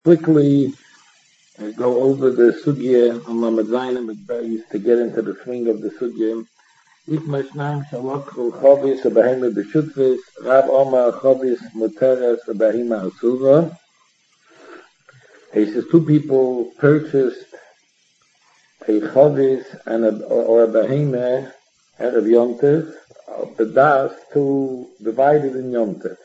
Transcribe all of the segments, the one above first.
quickly go over the sugya on Lamed Zayin B'Beis to get into the swing of the sugya. Ich mashnam shalokhu chavis abahima b'shutvis, Rab Omar chavis muteres abahima asura. He says two people purchased a chavis or a bahima erev Yom Tov, the das to divide it in Yom Tov.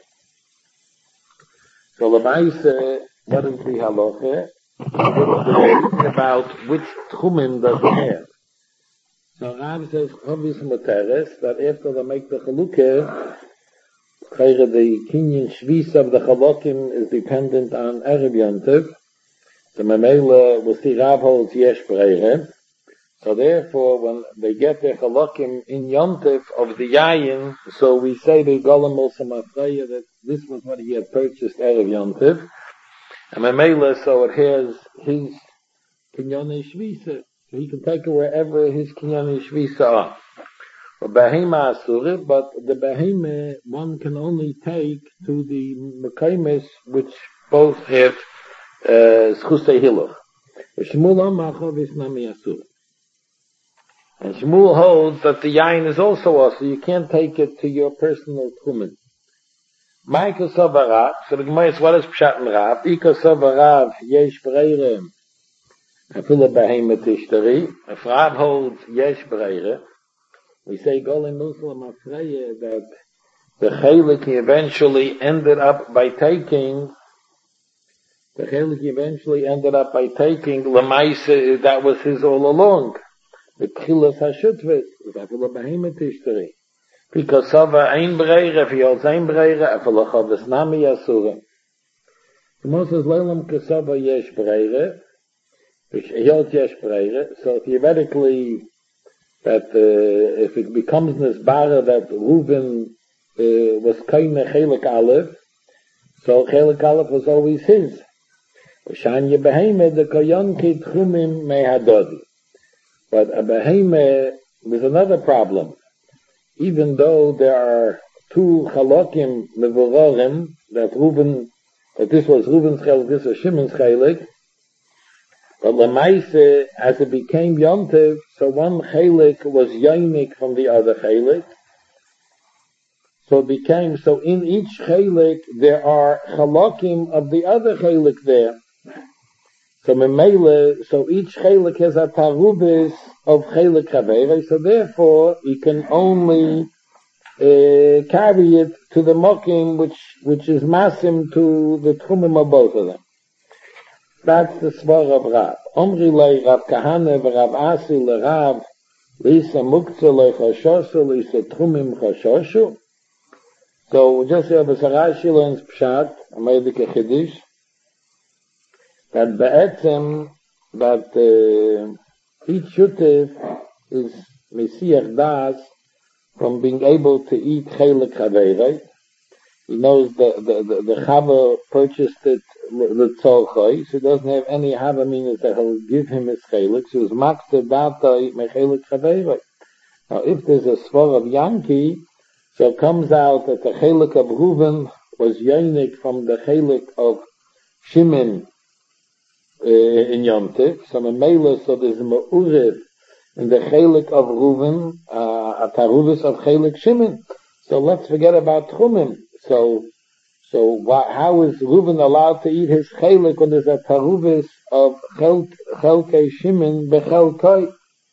So Lamaise, what is the halacha? About which tchumim does it have? So Rav says, chavis muteres, that after they make the chalukah, the kinyan shvis of the chalokim is dependent on erev Yom Tov. The Mamela will see Rav holds yesh b'reire. So therefore, when they get their chalokim in Yom Tov of the yayin, so we say the golem also mafreya that this was what he had purchased erev Yom Tov. And Mamela, so it has his kinyan shvisa. So he can take it wherever his kinyan shvisa are. But behema asura, but the behema one can only take to the mekaymes which both have schusei hiluch. Shmuel Amar chavis nami asura. And Shmuel holds that the yain is also also. You can't take it to your personal tchumen. Michael Savarav, so the Gemara is what is Pshat and Rav? Ika Savarav, yesh breire, afila behema tishtari. If Rav holds yesh breire, we say Golem Muslim Afreya that the Chelik eventually ended up by taking Lamaisa, that was his all along. The Kilas HaShutvis, afila behema tishtari. Because Sava ein breire, if he holds ein breire, afila chavis nami asura. The Moses Leilam Kasava yesh breire, which he holds yesh breire, so theoretically, that if it becomes nisbara that Reuven was kaina chelik aleph, so chelik aleph was always his. Shanya beheme the koyonki tchumim mehadodi. But a beheme, there's another problem. Even though there are two chalokim mevorarim, that this was Reuven's chelik, this was Shimon's chelik, but Lamaise, as it became Yom Tov, so one chelik was yoinik from the other chelik. So it became, so in each chelik there are chalokim of the other chelik there. So memele, so each chelik has a tarubis of chelik chavere, so therefore you can only carry it to the mokim which is masim to the tchumim of both of them. That's the svar of Rav. Omri lei Rav Kahane v'Rav Asi l'Rav Lisa Muktzah lei Chashoshu Lisa Tchumim Chashoshu. So we just have a Sarashi learns Pshat, a Meidike Chiddush, that be'etzem, that each Shutev is Mesiach Das from being able to eat Chelik Chaveirei. He knows the Chava purchased it l'tzolchoi, so he doesn't have any Chava means that he'll give him his chelik. So it's makter data mechelik chaveirei. Now, if there's a svar of Yankee, so it comes out that the chelik of Reuven was yoinik from the chelik of Shimon in Yom Tov. So Memela, so there's a ma'urev in the chelik of Reuven, a taruvis of chelik Shimon. So let's forget about Tchumim. So how is Reuven allowed to eat his chelik when there's a taruvis of chelkei Shimon bechelkei?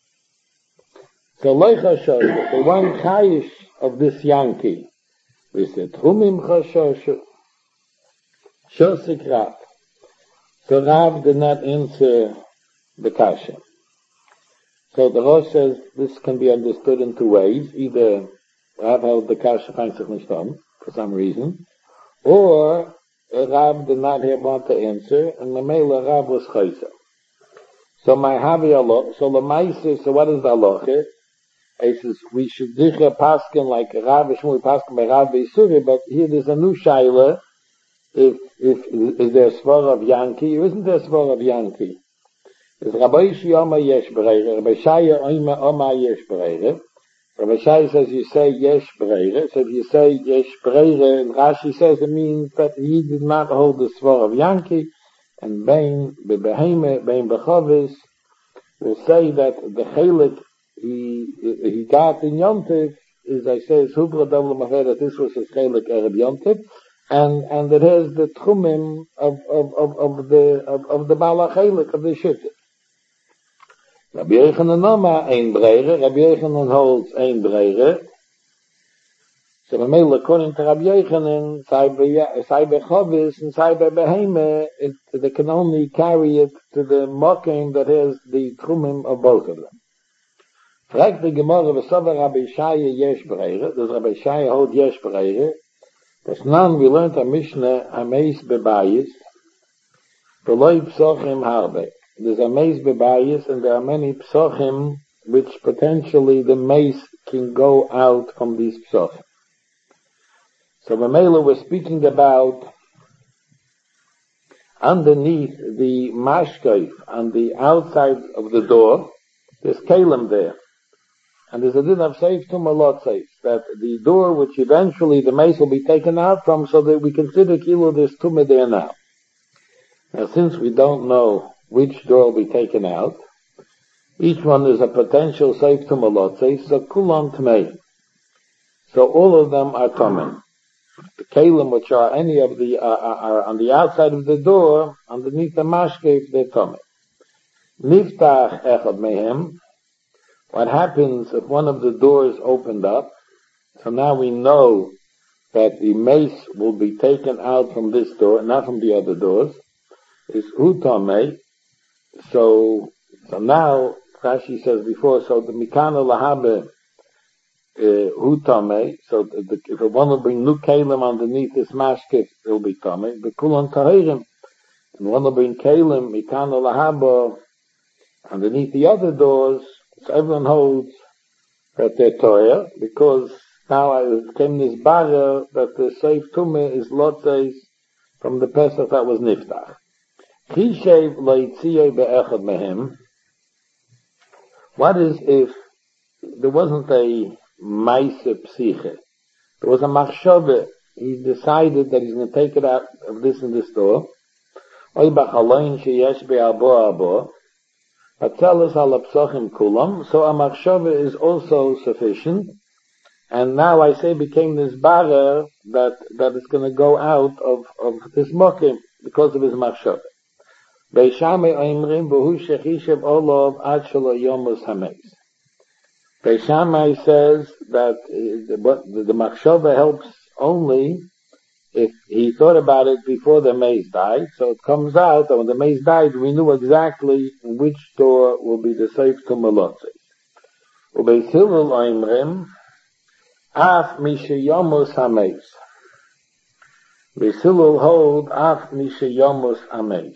So loichashosh, the one chayish of this Yankee, we said Tchumim chashoshu, shosik Rav. So Rav did not answer the kasha. So the Rosh says this can be understood in two ways. Either Rav held the kasha feinzich nishtam, for some reason, or Rav did not want to answer, and Mamela Rav was chayza. So my havi Allah, so Lamaisa, so what is the halacha? He says we should dicha paskin like Rav Shmuel paskin by Rav Beisuri, but here there's a new shaila. If is there a svar of Yankee, or isn't there a svar of Yankee? Is Rabbi Shiyama yesh b'reire, Rabbi Shaya Oma yesh b'reire. Rabbi Shai says you say yesh breire. So if you say yesh breire, and Rashi says it means that he did not hold the svar of Yankee, and Bein Beheme, Bein Bechavis, will say that the chelik he got in Yom Tov is, I say, is Hubra Davla Maher, that this was his chelik Erev Yom Tov, and it has the tchumim of the Bala chelik of the Shittim. Rabbi Yochanan Noma ein breire, Rabbi Yochanan holds ein breire. So according to Rabbi Yochanan, sei bechavis and sei beheme, they can only carry it to the mokim that has the trumim of both of them. Fragt the Gemara, v'sover Rabbi Shaya yesh breire, does Rabbi Shaya hold yesh breire? Das nan, we learned a Mishnah, ameis bebayis, v'loi psochim harbe. There's a mace bebayis, and there are many psochim which potentially the mace can go out from these psochim. So Mamela was speaking about underneath the mashkaif, on the outside of the door, there's kalim there. And there's a din of safe tum a lot safe, that the door which eventually the mace will be taken out from, so that we consider kilo there's tumah there now. Now since we don't know which door will be taken out, each one is a potential safe tumah lot safe, so kulam tmei. So all of them are tamei. The kalim which are any of the are on the outside of the door, underneath the mashkef, they're tamei. Niftach echad mehem. What happens if one of the doors opened up? So now we know that the mace will be taken out from this door, not from the other doors. Is hu tamei. So now Rashi says before. So the mikana lahabe. Hu tamei, so if one will bring new kalim underneath this mashkef, it will be tamei. But kulan tahirim, and one will bring kalim mikana lahaba underneath the other doors. So everyone holds that they're toya, because now I came this bara that the safe tumah is lotzes from the Pesach that was niftach. Chishev loitziyeh be'echad mehem. What is if there wasn't a Maise Psiche? There was a machshove. He decided that he's going to take it out of this and this door. Oy bachaloin sheyesh be'abo abo. Atzelis al psochim kulam. So a machshove is also sufficient. And now I say became this barer that is going to go out of this mokim because of his machshove. Beishame oimrim v'hu shechishev olov ad shelo yomos hameis. Beishamai says that the machshava helps only if he thought about it before the mace died. So it comes out that when the mace died, we knew exactly which door will be the safe to malotzi. Ubeis Hillel oimrim af mishayomos hameis. Beis Hillel hold af mishayomos hameis.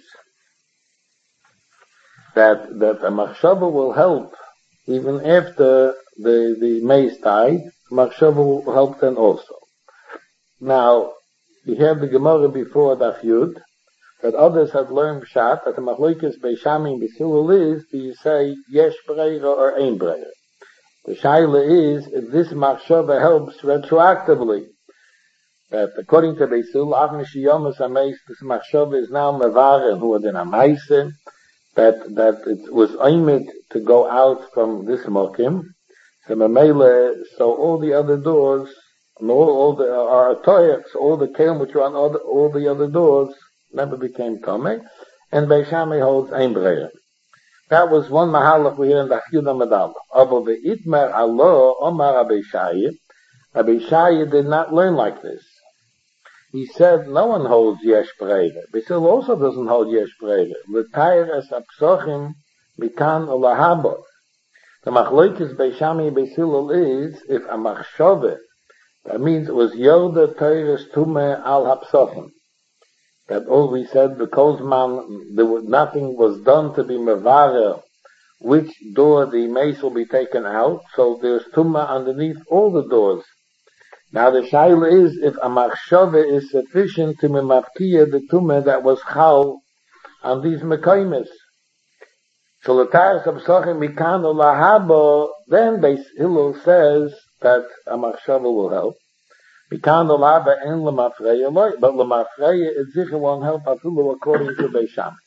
That a machshava will help even after the mace died. Machshava will help then also. Now, we have the Gemara before Daf Yud, that others have learned Pshat, that the Machlokes Beishami and Beis Hillel is, do you say Yesh Breira or Ein Breira? The Shaila is, if this Machshava helps retroactively, that according to Beis Hillel, Av Mishiyomas HaMeis, this Machshava is now Mevare, who are then Amaise, that it was aimed to go out from this mokim. So all the other doors, and all the toyaks, all the kelim which were on all the other doors, never became tamei. And Beishami holds ein breira. That was one mahalach we hear in the Chiyuda Medallah. Abo ve'itmer Allah Omar Abishai. Abishai did not learn like this. He said no one holds yesh breira. Beis Hillel also doesn't hold yesh breira. L'tayr es apsochim mikan olahabo. The machlokes Beishami Beis Hillel is if a machshove, that means it was yoda tayres tume al hapsochim. That all we said, the kozman, nothing was done to be mevara which door the mace will be taken out. So there's tumah underneath all the doors. Now the shaila is if a machshava is sufficient to memafkiya the tumah that was chal on these mekaymes. So l'tayres hapsochim mikan olahabo, then Beis Hillel says that a machshava will help. Mikan olahaba en lemafreya loy, but lemafreya it zicha won't help afulu according to Beisham.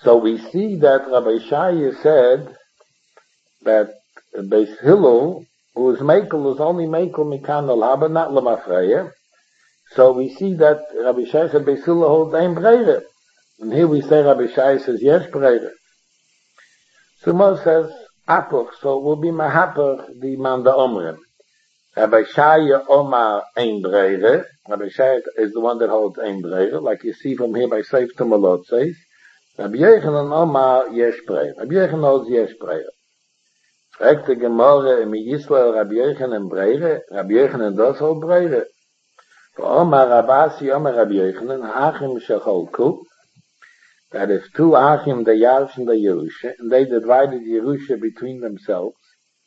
So we see that Rabbi Shaya said that Beis Hillel, who is Mekel, is only Mekel Mikan al-Haba, not Lamafreya. So we see that Rabbi Shaya said Beis Hillel holds Ein Breire. And here we say Rabbi Shaya says Yesh Breire. Sumo says Apuch, so it will be Mahapach, the Manda Omrim. Rabbi Shaya Omar Ein Breire. Rabbi Shaya is the one that holds Ein Breire, like you see from here by Seif Tumalot says. Rabbi Yochanan Omar Yesh Breire. Rabbi Yochanan holds Yesh Breire. Fragt die Gemorre in Yisrael Rabbi Yochanan Breire. Rabbi Yochanan does hold Breire. For Omar Rabasi Omar Rabbi Yochanan Achim Shecholku. That if two Achim, the Yarsh and the Yerusha, and they divided Yerusha between themselves.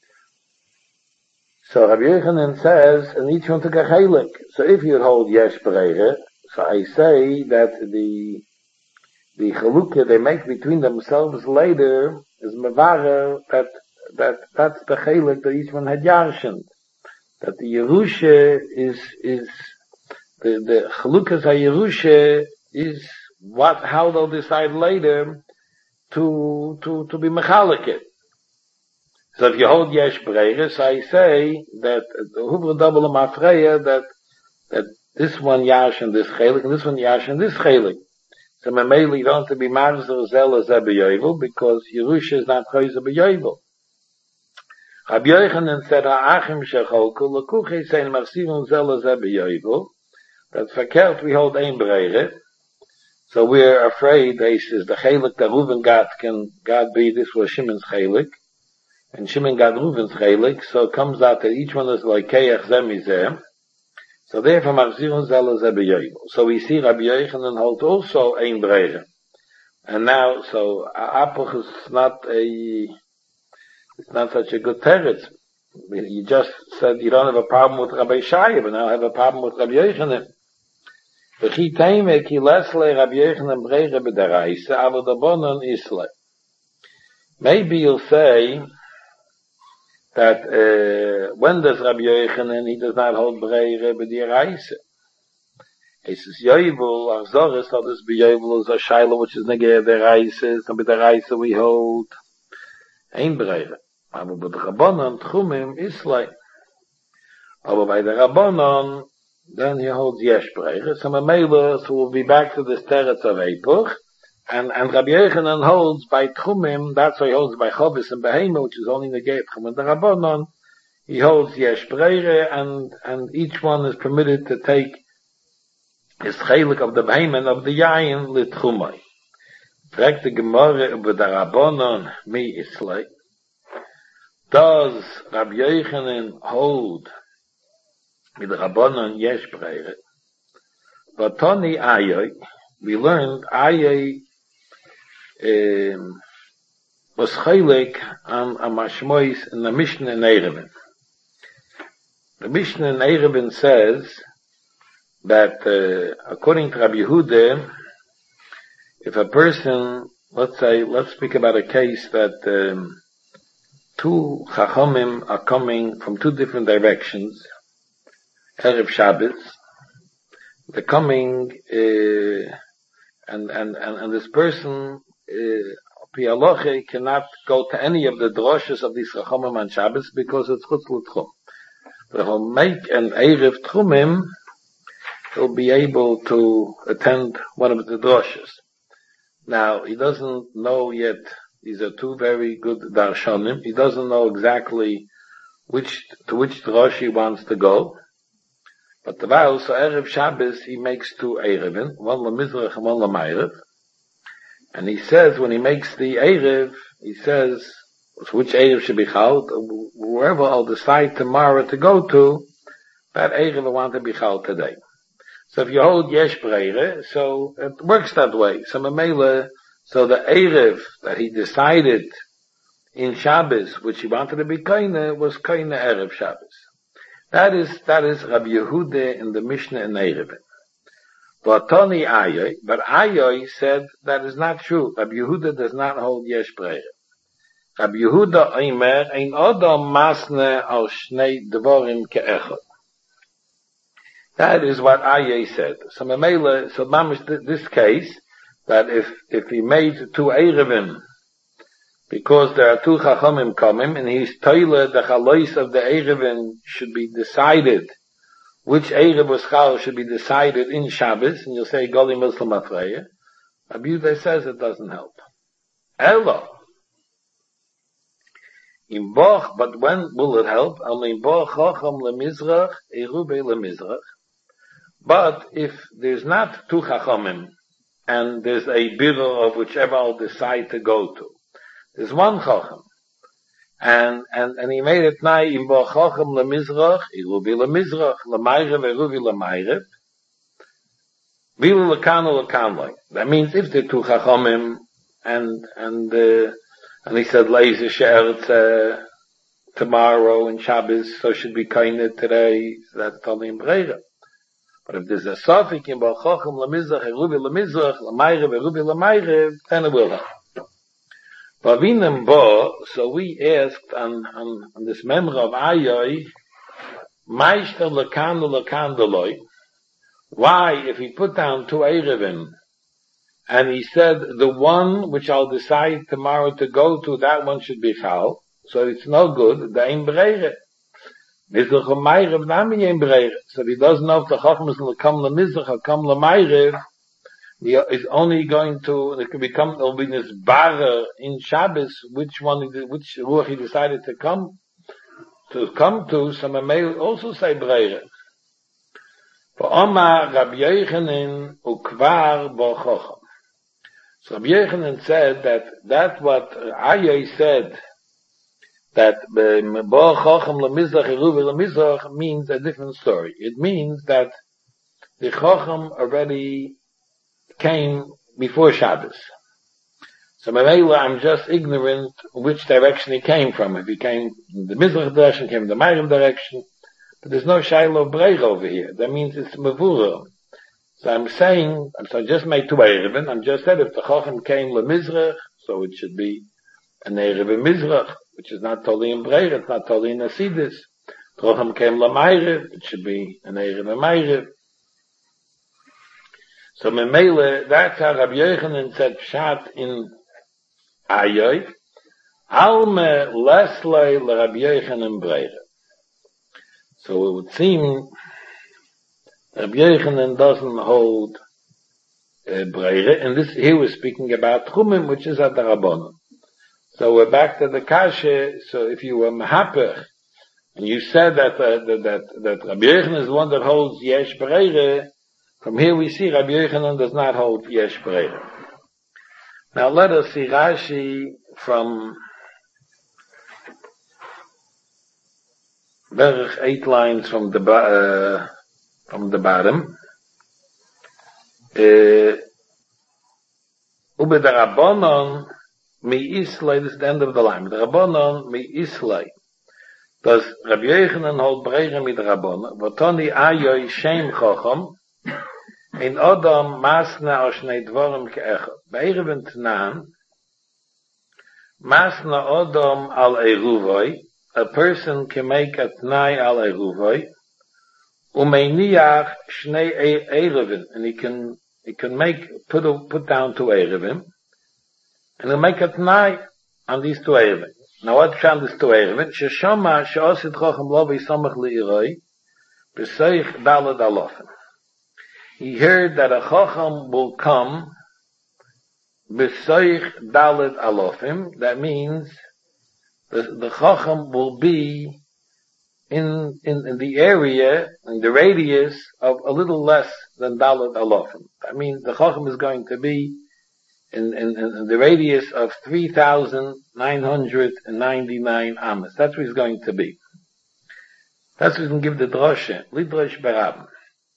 So Rabbi Yochanan says, and each one took a chelik. So if you hold Yesh Breire, so I say that the chalukah they make between themselves later is mevarer that's the chelik that each one had Yarshin. That the Yerusha is the chalukas ha-Yerusha is how they'll decide later to be mechalekit. So if you hold Yesh Breire, so I say that Huvra double Mafreya that this one Yash and this chelik, and this one Yash and this chelik. So Mameli don't have to be Marzer Zel as Yovel, because Yerusha is not Choyze B'Yovel. Rabbi Yochanan said, Ha'achim Shecholku, L'kuchei Sein Marsivim Zel as Yovel, that verkehrt we hold Ein Breire. So we're afraid, they says, the chelik that Reuven got, can God be, this was Shimon's chelik, and Shimon got Reuven's chelik, so it comes out that each one is like Keach Zemizeh. So therefore, Marzirun Zel Zeh B'Yovel. So we see Rabbi Yochanan holds also Ein Breire. And now, so Apuch is it's not such a good teretz. You just said you don't have a problem with Rabbi Shaya, but now have a problem with Rabbi Yochanan. V'chi teime ki lesle Rabbi Yochanan Breire b'daraisa, aber the bonon isle. Maybe you'll say that when does Rabbi Yochanan, he does not hold Breire b'daraisa. He says Yovel, Achzoris, so this b'Yovel is a Shaila, which is negei deraisa, so b'daraisa we hold Ein Breire. Aber bei der Rabbanon, Tchumim, isle. Aber by the Rabbanon, then he holds Yesh Breire. So Mamela, so we'll be back to the teretz of Epuch. And Rabbi Yochanan holds by Tchumim, that's why he holds by Chovis and Behema, which is only Negei Tchum. And the Rabbanon, he holds Yesh Breire, and each one is permitted to take his chelik of the Behema and of the Yayin L'Tchumai. Fragt the Gemara über the Rabbanon, mi Islay. Does Rabbi Yochanan hold with the Rabbanon Yesh Breire? But Toni Ayoy, we learned Ayoy was chaylik on a mashmois in the Mishnah in Erevin. The Mishnah in Erevin says that according to Rabbi Yehuda, if a person, let's speak about a case that two chachamim are coming from two different directions, Erev Shabbos, they're coming, and this person, Pialoche, cannot go to any of the droshes of these chachamim on Shabbos because it's chutz l'tchum. But he'll make an Erev Tchumim, he'll be able to attend one of the droshes. Now, he doesn't know yet. These are two very good darshanim. He doesn't know exactly to which drosh he wants to go. But the vow, so Erev Shabbos, he makes two Erevin, one LaMizrach and one LaMayrev. And he says, when he makes the Erev, he says, which Erev should be chal, wherever I'll decide tomorrow to go to, that Erev I want to be chal today. So if you hold Yesh Breire, so it works that way. So Mamela, so the Erev that he decided in Shabbos, which he wanted to be Kaina, was Kaina Erev Shabbos. That is Rabbi Yehuda in the Mishnah in Erevin. But Toni Ayoy, but Ayoy said that is not true. Rabbi Yehuda does not hold Yesh Breire. Rabbi Yehuda Omer, ein Odom masne al shnei dvorim ke'echad. That is what Ayoy said. So Mamela, so Mamish, this case, that if he made two Erevim, because there are two Chachamim coming, and he's toilet, the Chalois of the Erevim should be decided, which Erev was Chal should be decided in Shabbos, and you'll say, Goli Muslim Afreya. Rabbi Yehuda says it doesn't help. Elo. In Boch, but when will it help? In Boch Chacham leMizrach, Erube leMizrach. But if there's not two Chachamim, and there's a bidder of whichever I'll decide to go to, there's one Chacham, and he made it nigh in Boch Chacham leMizrach, Erube leMizrach, leMayrev, Erube leMayrev, Vilu lekanu lekanloi. That means if the two Chachamim, and he said, Leiser She'eretz, tomorrow and Shabbos, so should be kinda today, so that's totally in Breira. But if there's a Safik in Boch Chacham leMizrach, Erube leMizrach, leMayrev, Erube leMayrev, then it will help. Vavinem Bo, so we asked on this member of Ayoi, Meister lekanu lekandaloi, why, if he put down two Erevim, and he said, the one which I'll decide tomorrow to go to, that one should be Chal, so it's no good, the Ein Breire. Mizrach u'Mayrev nami Ein Breire. So if he doesn't know if the Chacham is going to come leMizrach or come leMayrev, he is only going to, it could become, it'll be this Barer in Shabbos, which Ruach he decided to come to, so I may also say Breire. For Omar Rabbi Yochanan ukvar Boch Chacham. So Rabbi Yochanan said that what Ayyai said, that Boch Chacham leMizrach, Erube leMizrach means a different story. It means that the Chacham already came before Shabbos. So I'm just ignorant which direction he came from. If he came in the Mizrach direction, came in the Mayrim direction, but there's no Shiloh Breich over here. That means it's Mevurah. So I'm saying, I just made two Erevim. I'm just said if the Chacham came leMizrach, so it should be an Erev Mizrach, which is not totally in Breich, it's not totally in Asidis. The Chacham came leMayrev, it should be an Erev Mayrev. So Memele, that's how Rabbi Yochanan said Pshat in Ayoy. Alme leslei leRabbi Yochanan Breire. So it would seem Rabbi Yochanan doesn't hold Breire, and this here we're speaking about Chumim, which is at the Rabbanon. So we're back to the Kasha. So if you were Mahapech, and you said that Rabbi Yochanan is the one that holds Yesh Breire, from here we see Rabbi Yochanan does not hold Yesh Breire. Now let us see Rashi from Berich 8 lines from the bottom. Ube the Rabbanon mi Islay, this is the end of the line. The Rabbanon mi Islay. Does Rabbi Yochanan hold Breire mit Rabbanon? Votoni Ayoy Shem Chacham in Adam Masna Oshnei Dvorim Ke'echad. Be'erev Tnan Masna Adam al Eruvoi. A person can make a Tnai al Eruvoi. Umeiniach Shnei Erevim, and he can put down two Erevim, and he'll make a Tnai on these two Erevim. Now what found these two Erevim? Sheshama she'osid Chacham lo v'yisamach li'iroi b'seich daled alofim. He heard that a Chacham will come b'seich daled alofim. That means the Chacham will be in the area, in the radius of a little less than Daled Alofim. I mean, the Chacham is going to be in the radius of 3,999 amas. That's what he's going to be. That's what we can give the droshe. Lidrosh Barab.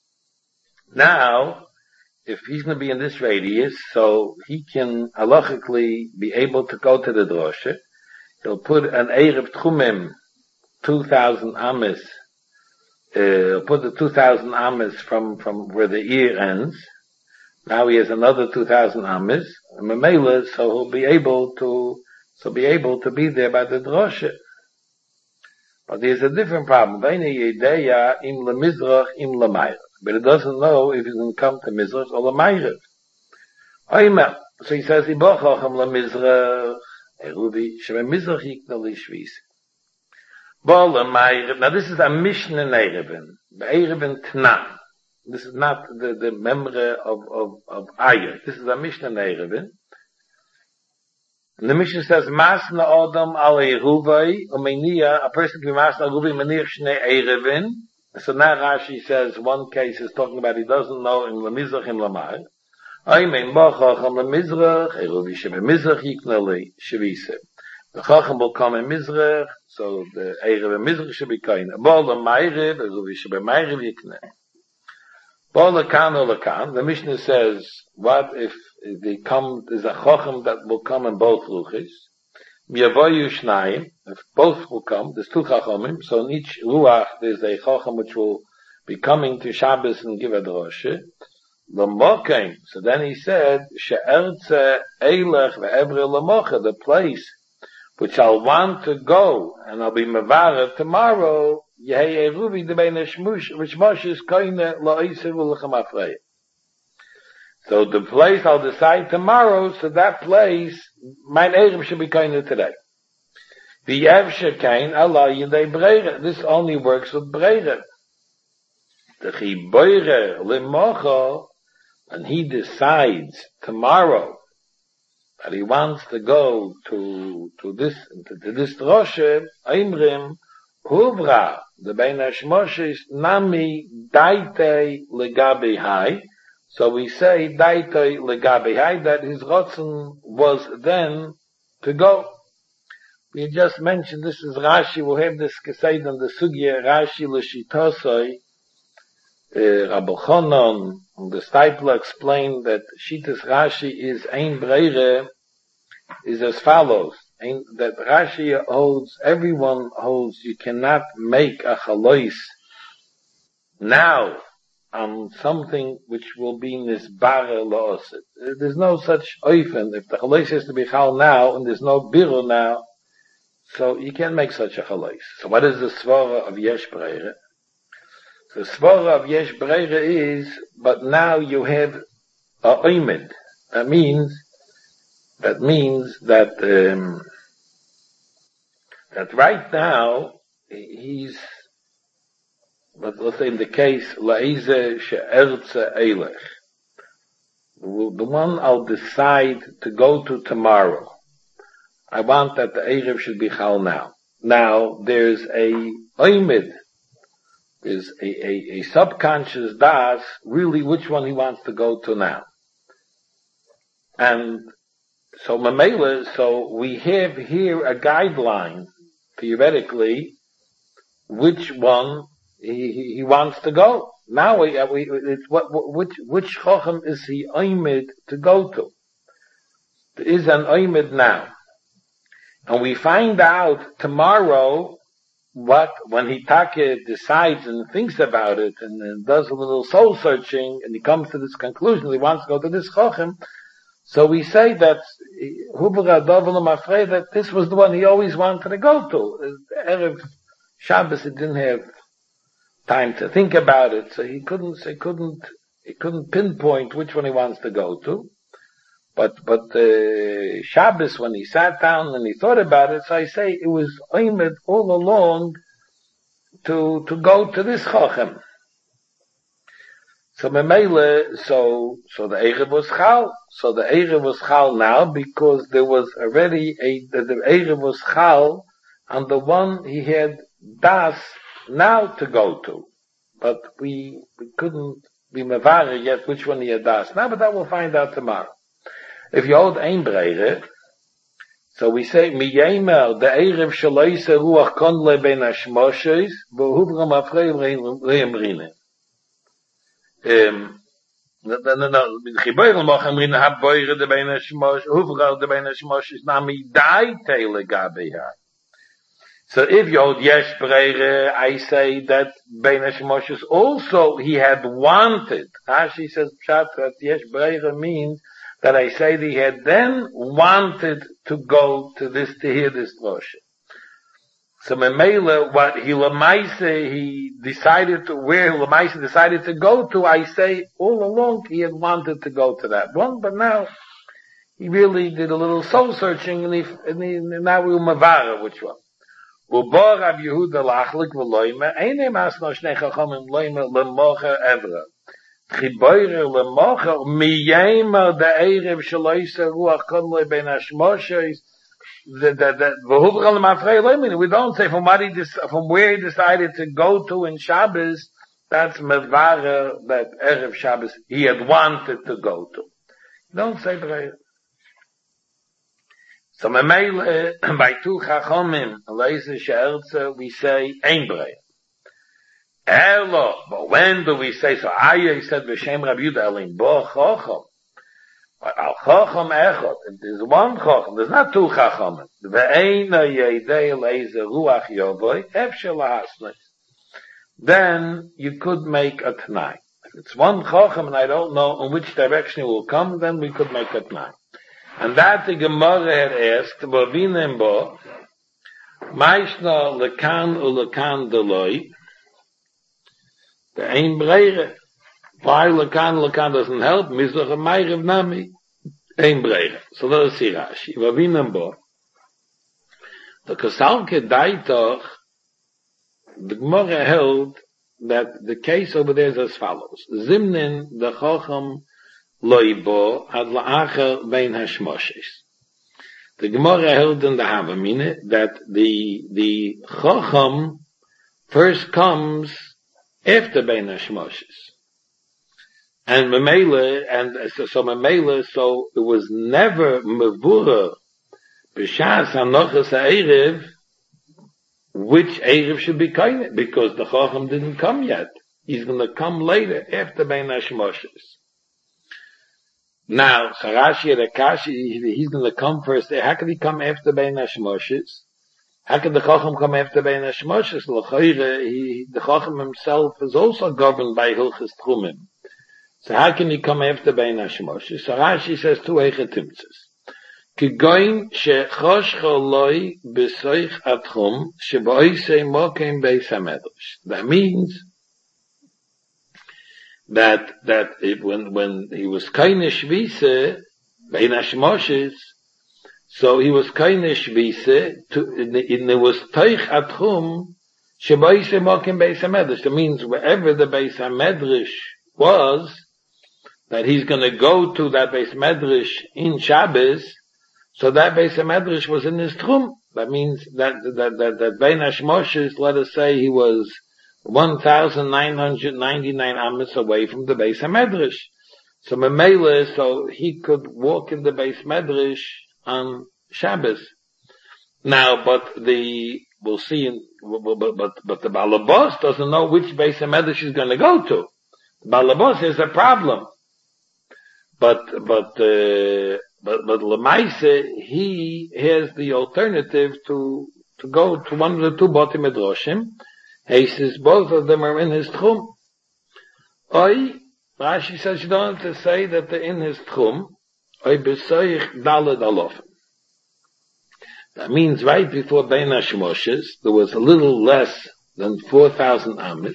Now, if he's going to be in this radius, so he can halachically be able to go to the droshe. He'll put an Erev Tchumim 2,000 amas, put the 2,000 amas from where the ear ends. Now he has another 2,000 amas, Memela, so he'll be able to be there by the droshe. But there's a different problem. But it doesn't know if he's going to come to Mizrach or Lamayrev. Oima. So he says, Ibo Chacham LaMizrach, Eruvi, Shema Mizrach Yikna Lishvis. Now this is a Mishnah in Erevin Tnan. This is not the memory of Ayah. This is a Mishnah in Erevin. And the Mishnah says, Masna Adam al Eruvai, Umeniya, a person can be Masna Eruvai, Menir Shnei Erevin. So now Rashi says, one case is talking about he doesn't know in Lamizrach in Lamar. Aymein Bachacham Lamizrach, Eruvi Shebe Mizrach Yikna Shevise. The Chacham will come in Mizrach, so the Erev and Mizrach should be kind. Bala Meirev, Eruvi Shebe Meirev Yikna. Bala Kan or Lakan, the Mishnah says, what if they come, there's a Chacham that will come in both Ruchis. Miavoyu Shnayim, if both will come, there's two Chachamim, so in each Ruach there's a Chacham which will be coming to Shabbos and give a droshe. L'mokim, so then he said, She'ertze Eilech ve'evre l'mocha, the place which I'll want to go, and I'll be mevarev tomorrow, Yehei Eruvi debein Shmush, which Moshe is koine la'isiv u'lechem afreya. So the place I'll decide tomorrow, so that place, mein Erev should be koine today. The Evshe kain, Allah yidei breire. This only works with breire. The chiboire l'mocha, and he decides tomorrow that he wants to go to this droshe, Imrim, Huvra, the Bein Hashmoshes, Nami, Daitei, Legabi Hai. So we say, Daitei, Legabi Hai, that his Rotzen was then to go. We just mentioned, this is Rashi, we'll have this Kesaid on the Sugya, Rashi, L'Shitosoi, Rabbi Chonon, the Stipler explained that Shitas Rashi is Ein Breire, is as follows. That Rashi holds, everyone holds, you cannot make a chalois now on something which will be nisbara la'oset. There's no such oifen. If the chalois has to be chal now, and there's no biru now, so you can't make such a chalois. So what is the svara of Yesh Breire? The svara of Yesh Breire is, but now you have a oimid. That means that that right now he's, let's say in the case la'eze she'ertze eilech, the one I'll decide to go to tomorrow. I want that the Erev should be chal now. Now there's a oimid. Is a subconscious das, really which one he wants to go to now. And so Mamela, so we have here a guideline, theoretically, which one he wants to go. Now which Chacham is he oimid to go to? There is an oimid now. And we find out tomorrow when he decides and thinks about it and does a little soul searching and he comes to this conclusion, he wants to go to this Chochem. So we say that I'm afraid that this was the one he always wanted to go to. Erev Shabbos, he didn't have time to think about it, so he couldn't pinpoint which one he wants to go to. But Shabbos, when he sat down and he thought about it, so I say it was aimed all along to go to this Chochem. So Memele, so the Erev was Chal. So the Erev was Chal now because there was already the Erev was Chal on the one he had Das now to go to. But we couldn't be Mavare yet which one he had Das now, but that we'll find out tomorrow. If you hold ein breire, so we say, Miyemer, the Erev Shaloise Ruach Konle Ben Hashmoshes, V'hubram Afrei Reim Rine. Chiboyel Moch Amrine Hab Boire de Ben Hashmosh, Huvral de Ben Hashmoshes, Nami Dai Teile Gabeha. So if you hold Yesh Breire, I say that Ben Hashmoshes also he had wanted. Rashi says, Pshat, that Yesh Breire means that I say that he had then wanted to go to hear this drosha. So Memela, what he decided to, where Lamaisa decided to go to, I say, all along he had wanted to go to that one, but now he really did a little soul searching, and now we'll mavara which one. Ubo Rab Yehuda lachlik v'loime, eine masno shnei chachamim loime lemocher evra. Chiboyre lemocher, miyemer de erev shaloise ruach kodloi ben hashmoshes, we don't say from where he decided to go to in Shabbos, that's Mevara, that Erev Shabbos he had wanted to go to. Don't say Breyer. So by two Chachomim, Leise She'erze, we say Ein Breyer. Erlo, but when do we say so? He said V'Shem Rabbi Yehuda Elim Bo Chachom. Al Chacham Echot, there's one Chacham, there's not two Chachamim. Ve'eina yedei leize ruach yovoy, efshel lahasnes. Then you could make a T'nai. If it's one Chacham and I don't know in which direction it will come, then we could make a T'nai. And that the Gemara had asked, V'avinem bo, Maishna lekan ulekan deloi, the ein breire. Why lekan doesn't help? Mizrach Meirev Nami ein breire. So let us see Rashi. Vavinem bo. The Kasalke Daitoch, the Gemara held that the case over there is as follows. Zimnin the Chacham loibo ad la'acher bein hashmoshes. The Gemara held in the Havamine that the Chacham first comes after bein hashmoshes. And Memele, so it was never Mevura, B'shas HaNochas HaErev, which Erev should be Kaineh, because the Chacham didn't come yet. He's going to come later, after Bein HaShmoshes. Now, Charashi Rekashi, he's going to come first. How could he come after Bein HaShmoshes? How could the Chacham come after Bein HaShmoshes? The Chacham himself is also governed by Hilchas Trumim. So how can he come after Bein HaShmoshes? So Rashi says two Eichetimtzes. Kigoin shechosh choloi besoich atchum sheboisei mokem beis hamedrash. That means that when he was kaine shvise Bein HaShmoshes, so he was kaine shvise and it was toich atchum sheboisei mokem beis hamedrash. That means wherever the Beis HaMedrash was, that he's going to go to that Beis Medrash in Shabbos, so that Beis Medrash was in his Tchum. That means that Bein HaShmoshes, let us say he was 1,999 amas away from the Beis Medrash. So Memele, so he could walk in the Beis Medrash on Shabbos. Now, but we'll see, but the Balabos doesn't know which Beis Medrash he's going to go to. The Balabos is a problem. But Lemaise, he has the alternative to go to one of the two Bati Medrashim. He says both of them are in his Tchum. Rashi says you don't have to say that they're in his Tchum. Besoich Daled Alofen. That means right before Bein HaShmoshes, there was a little less than 4,000 amas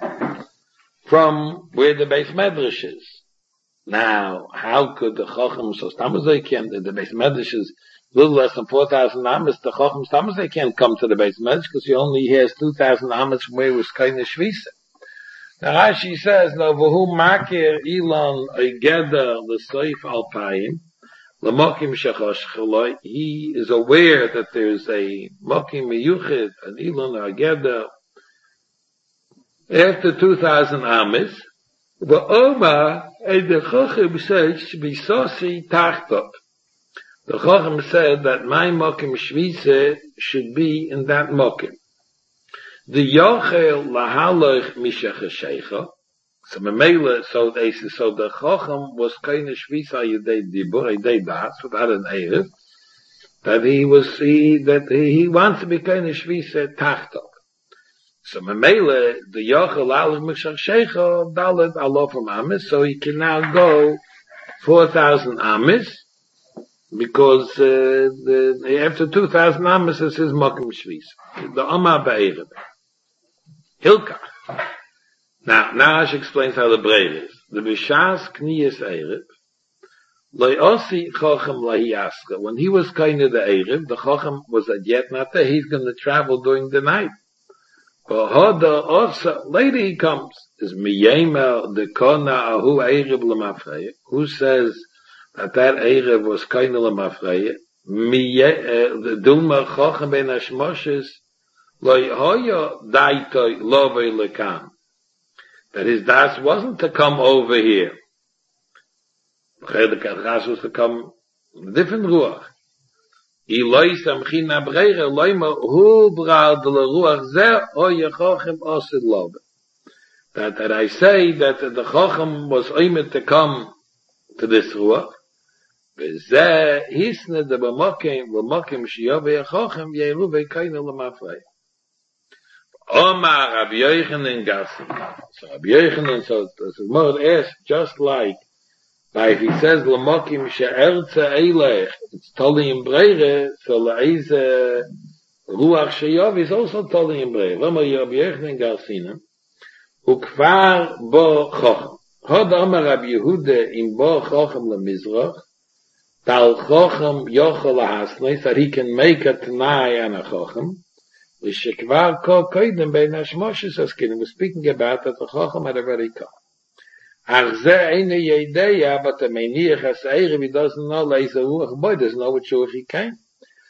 from where the Beis Medrash is. Now, how could the Chacham, so Stamazai can't, the Beis Medrash is a little less than 4,000 amas, the Chacham Stamazai can't come to the Beis Medrash because he only has 2,000 amas from where it was Kaineh Shvisa. Now Rashi says, no, V'hu makir ilan oigeder l'soif alpayim, l'mokim shechosh chaloi, he is aware that there's a mokim miyuchid, an ilan oigeder, after 2,000 amas, V'oma, and the Chacham says, Shvisosi Tachtop. The Chacham said that my Mokim Shvise should be in that Mokim. The Yochel Lahaloch Mishachashecha. So the Chacham was kind of Shvisa Yedei Dibur, Yedei Das, without an Erev, that he wants to be kind of Shvise Tachtop. So Memele, the Yochel Aleph Mishachashecha, Dalet Alof from Amis, so he can now go 4,000 amis, because after 2,000 amas is his Mokim Shvis. The Amma Be'erev. Hilkach. Now Ash explains how the Breir is. The Bishas Kniyas Erev, Le'osi Chochem Lahiaska. When he was kind of the Erev, the Chochem was yet not there. He's going to travel during the night. Later he comes. Is Miyema the Kona Ahu Erev L'Mafreya. Who says that Erev was kind of L'Mafreya? The Dulma Chochem Ben Hashmoshes Le'hoya Daitoi Lovei Lekan. That his das wasn't to come over here. The das was to come different ruach. Iloi samchina breire loima hu brad le ruach ze o yechochem osid lobe. That I say that the chochem was oimed to come to this ruach. V'ze hisne de b'mokim shiyove yechochem yeru v'kainu l'mafrei. Omar Rabbi Yochanan Gassi. So Rabbi Yochanan, so more asked, just like he says, L'mokim she'erze eilech, it's totally in Breire, so L'eize Ruach Sheyov is also totally in Breire. Omar Rabbi Yochanan Gassina, Ukvar bo Chochem. Hod Omar Rabbi Yehuda in bo Chochem leMizrach, Tal Chochem yochel lahasnei, that he can make a Tanai and a Chochem, we're speaking about that the Chochem had already come. But the Meiniach HaSe'erev, he doesn't know Leise Ruach Boy, doesn't know which Ruach he came.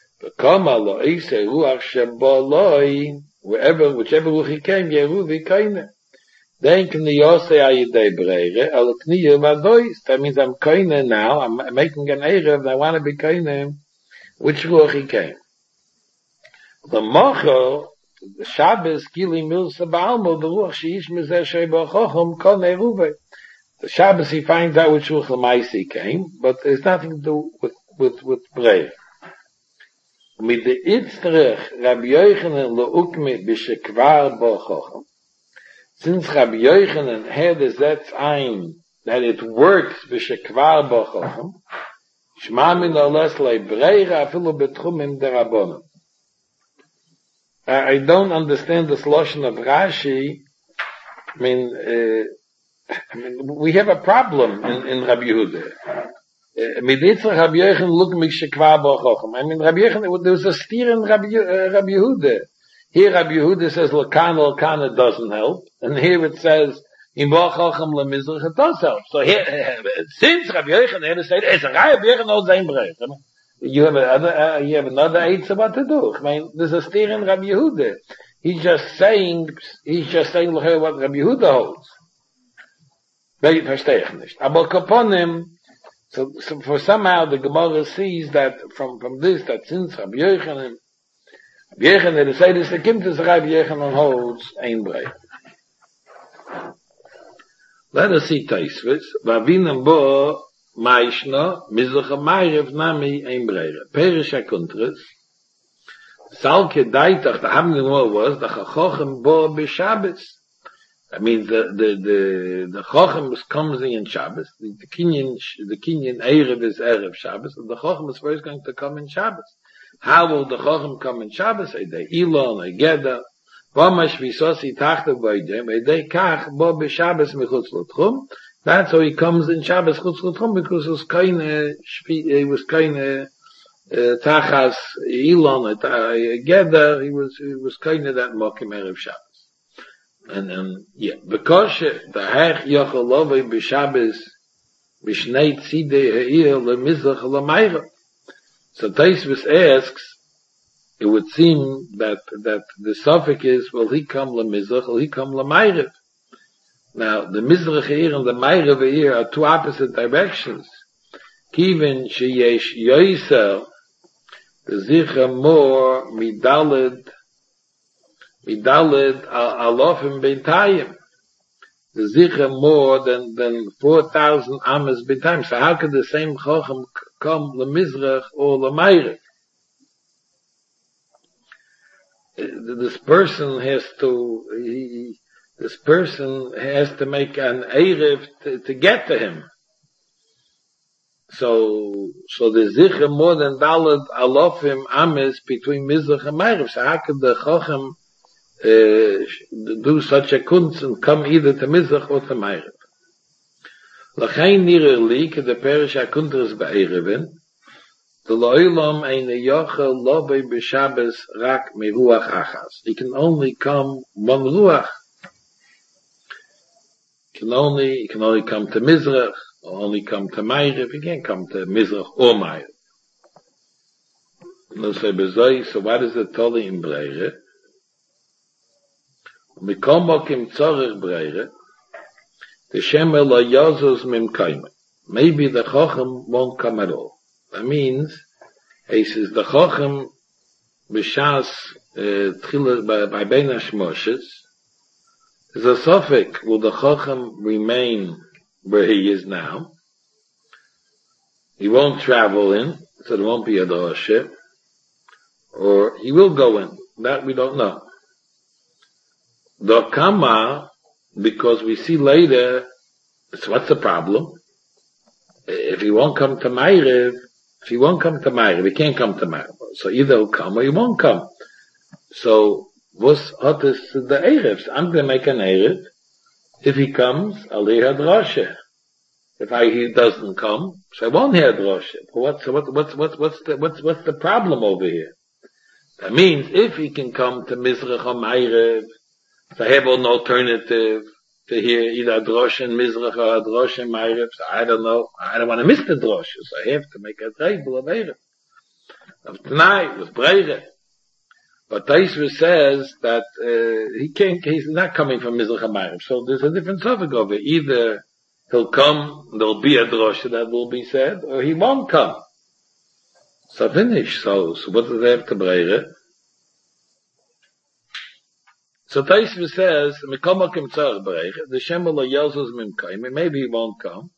Whichever Ruach he came, Yeruv he came. Then can the Yosei Ayidei Breire, Al Kniya Vadois. That means I'm Kaina now, I'm making an Erev, and I want to be Kaina. Which Ruach he came? The Mocho, the Shabbos, Gili Milsa Ba'almo, the Ruach Sheish Mizeh Sheba Chochem, Kol Neruve. The Shabbos he finds out which Ruach L'maisi came, but there's nothing to do with Breir. Mit the Itzrich, Rabbi Yochanan Le'ukmi B'shekvar Bo Chochem. Since Rabbi Yochanan had the Zetz Ein, that it works B'shekvar Bo Chochem, Shma min oles Le'breir, afilu B'tchumim Derabonim. I don't understand this lotion of Rashi. I mean, we have a problem in Rabbi Yehuda. Rabbi Yochanan look me shekvar bo chochem. I mean, Rabbi Yochanan, there was a steer in Rabbi Yehuda. Here Rabbi Yehuda says Lakana doesn't help, and here it says in bo chochem lemizrach it does help. So here, since Rabbi Yochanan said it's a Rabbi Yochanan zayin brech. You have another eight what to do. I mean, there's a steer in Rabbi Yehuda. He's just saying what Rabbi Yehuda holds. Verstehe ich nicht. Aber kaponim, so for somehow the Gemara sees that from this, that since Rabbi Yochanan, the say this, the Kimtis Rabbi Yochanan holds ein breit. Let us see Taisvis. Vavinem bo Maishna, Mizrach Ma'arev Nami ein breire. Perish HaKuntris, Salke Daitach, the Hamden was, the Chochem bo b'Shabbos. I mean, the Chochem comes in Shabbos. The Kinyan Erev is Erev Shabbos, and the Chochem is first going to come in Shabbos. How will the Chochem come in Shabbos? Eidei Ilon, Egeda, Vamash Visosi Tachta Boidem, Eidei Kach, Bo b'Shabbos Mechutz L'Tchum. That's how he comes in Shabbos Chutz L'Tchum, because it was kind Tachas Ilon, Egeda, he was kind of that Mokim Erev Shabbos. And yeah, because the Hech Yochel Lovei b'Shabbos Mishnei Tzidei Ha'ir LeMizrach LeMayra. So Taisvis asks, it would seem that the suffix is, will he come LeMizrach, will he come LeMayra? Now, the Mizrach here and the Mayra here are two opposite directions. Kivin Sheyesh Yoiser, the Zicha Mor Midaled Alofim Beintayim. The Zicha more than 4,000 Amas Beintayim. So how could the same Chochem come LeMizrach or LeMayra? This person has to make an Erev to get to him. so there's sicher more than Dalet Alofim Ames between Mizrach and Ma'ariv. So how could the Chochem do such a kunst and come either to Mizrach or to Ma'ariv? L'chein nirer li, ke de perish ha-kuntres be'erevin, the lo'olam eine yochel lobe b'Shabbos rak miruach achas. He can only come one ruach. He can only come to Mizrach, or only come to Ma'ariv. He can't come to Mizrach or Ma'ariv. So what is the Toli in Breire? Mikol mokim tzorech Breire, the Shemel la Yazos mim kaima. Maybe the Chochem won't come at all. That means, he says, the Chochem b'shas by Bein HaShmoshes, there's a suffix, will the Chochem remain where he is now? He won't travel in, so there won't be a droshe, or he will go in. That we don't know. The Kama, because we see later, so what's the problem? If he won't come to Ma'ariv, he can't come to Ma'ariv. So either he'll come or he won't come. So, what's is the Erev? I'm going to make an Erev. If he comes, I'll hear droshe. If he doesn't come, so I won't hear droshe. What's the problem over here? That means if he can come to Mizrach or Ma'ariv, so I have an alternative to hear either a droshe in Mizrach or a droshe in Ma'ariv. So I don't know. I don't want to miss the droshe, so I have to make a table of Erev. Of Tnai, with Breire. But Taisva says that he's not coming from Mizrach or Ma'ariv. So there's a different suffix over it. Either he'll come, there'll be a droshe that will be said, or he won't come. So finish. So what does they have to Breire? So Taisva says, the Shemel lo Yazos mim kaima, maybe he won't come.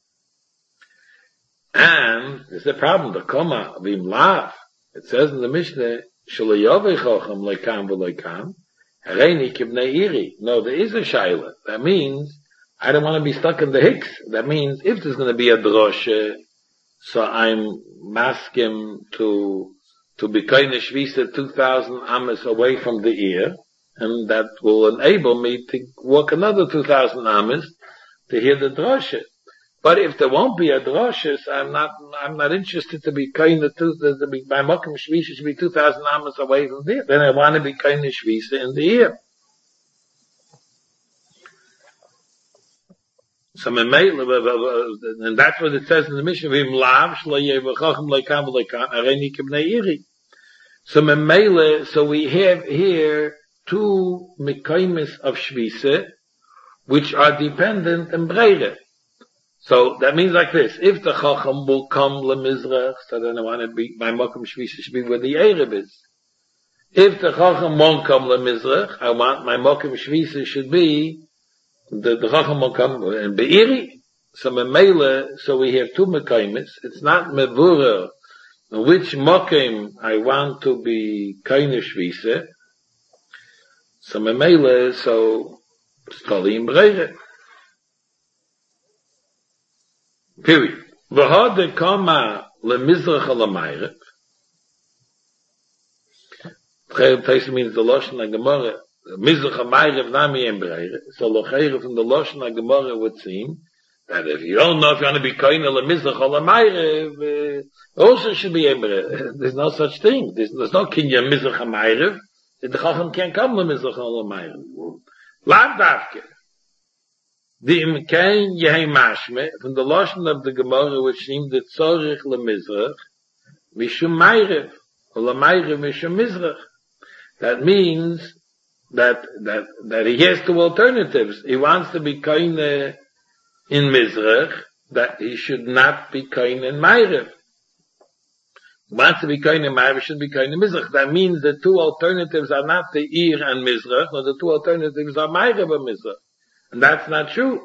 And there's a problem, the Koma, v'im lav. It says in the Mishnah, Shelo yovei chochem leikam v'leikam, hareini kibnei iri. No, there is a shaila. That means, I don't want to be stuck in the hicks. That means, if there's going to be a droshe, so I'm masking to be kind of shvisa 2,000 amas away from the ear, and that will enable me to walk another 2,000 amas to hear the droshe. But if there won't be a droshe, I'm not interested to be kind of my mokum shvisa should be 2,000 amas away from the ear. Then I want to be kind of shvisa in the ear. So and that's what it says in the Mishnah. So we have here two mekaymis of shvisa, which are dependent in Breire. So that means like this: if the Chacham will come lemizrach, so then I want to be my mokum shvisa should be where the Erev is. If the Chacham won't come lemizrach, I want my mokum shvisa should be the Chacham will come and be'iri. So memele, so we have two mekaymis. It's not mevura which mokum I want to be kainish shvisa. So memele, so it's totally in Breire. Period. V'had kama lemizrach alamayrev. Taisa means the Lashon HaGemara. Mizrach alamayrev nami in Breire. So lochayre from the Lashon HaGemara would seem that if you don't know if you want to be kain lemizrach alamayrev, also should be in Breire. There's no such thing. There's no kinyan mizrach alamayrev. The Chacham can't come lemizrach alamayrev. Lav davke. The imkain yehi mashme, from the Lashon of the Gemara, which seemed the tzorich lemizrach, mishum mayrev, or lamayrev mishum mizrach. That means that he has two alternatives. He wants to be kain in mizrach, that he should not be kain in mayrev. He wants to be kain in mayrev, should be kain in mizrach. That means the two alternatives are not the ir and mizrach, but the two alternatives are mayrev and mizrach. And that's not true.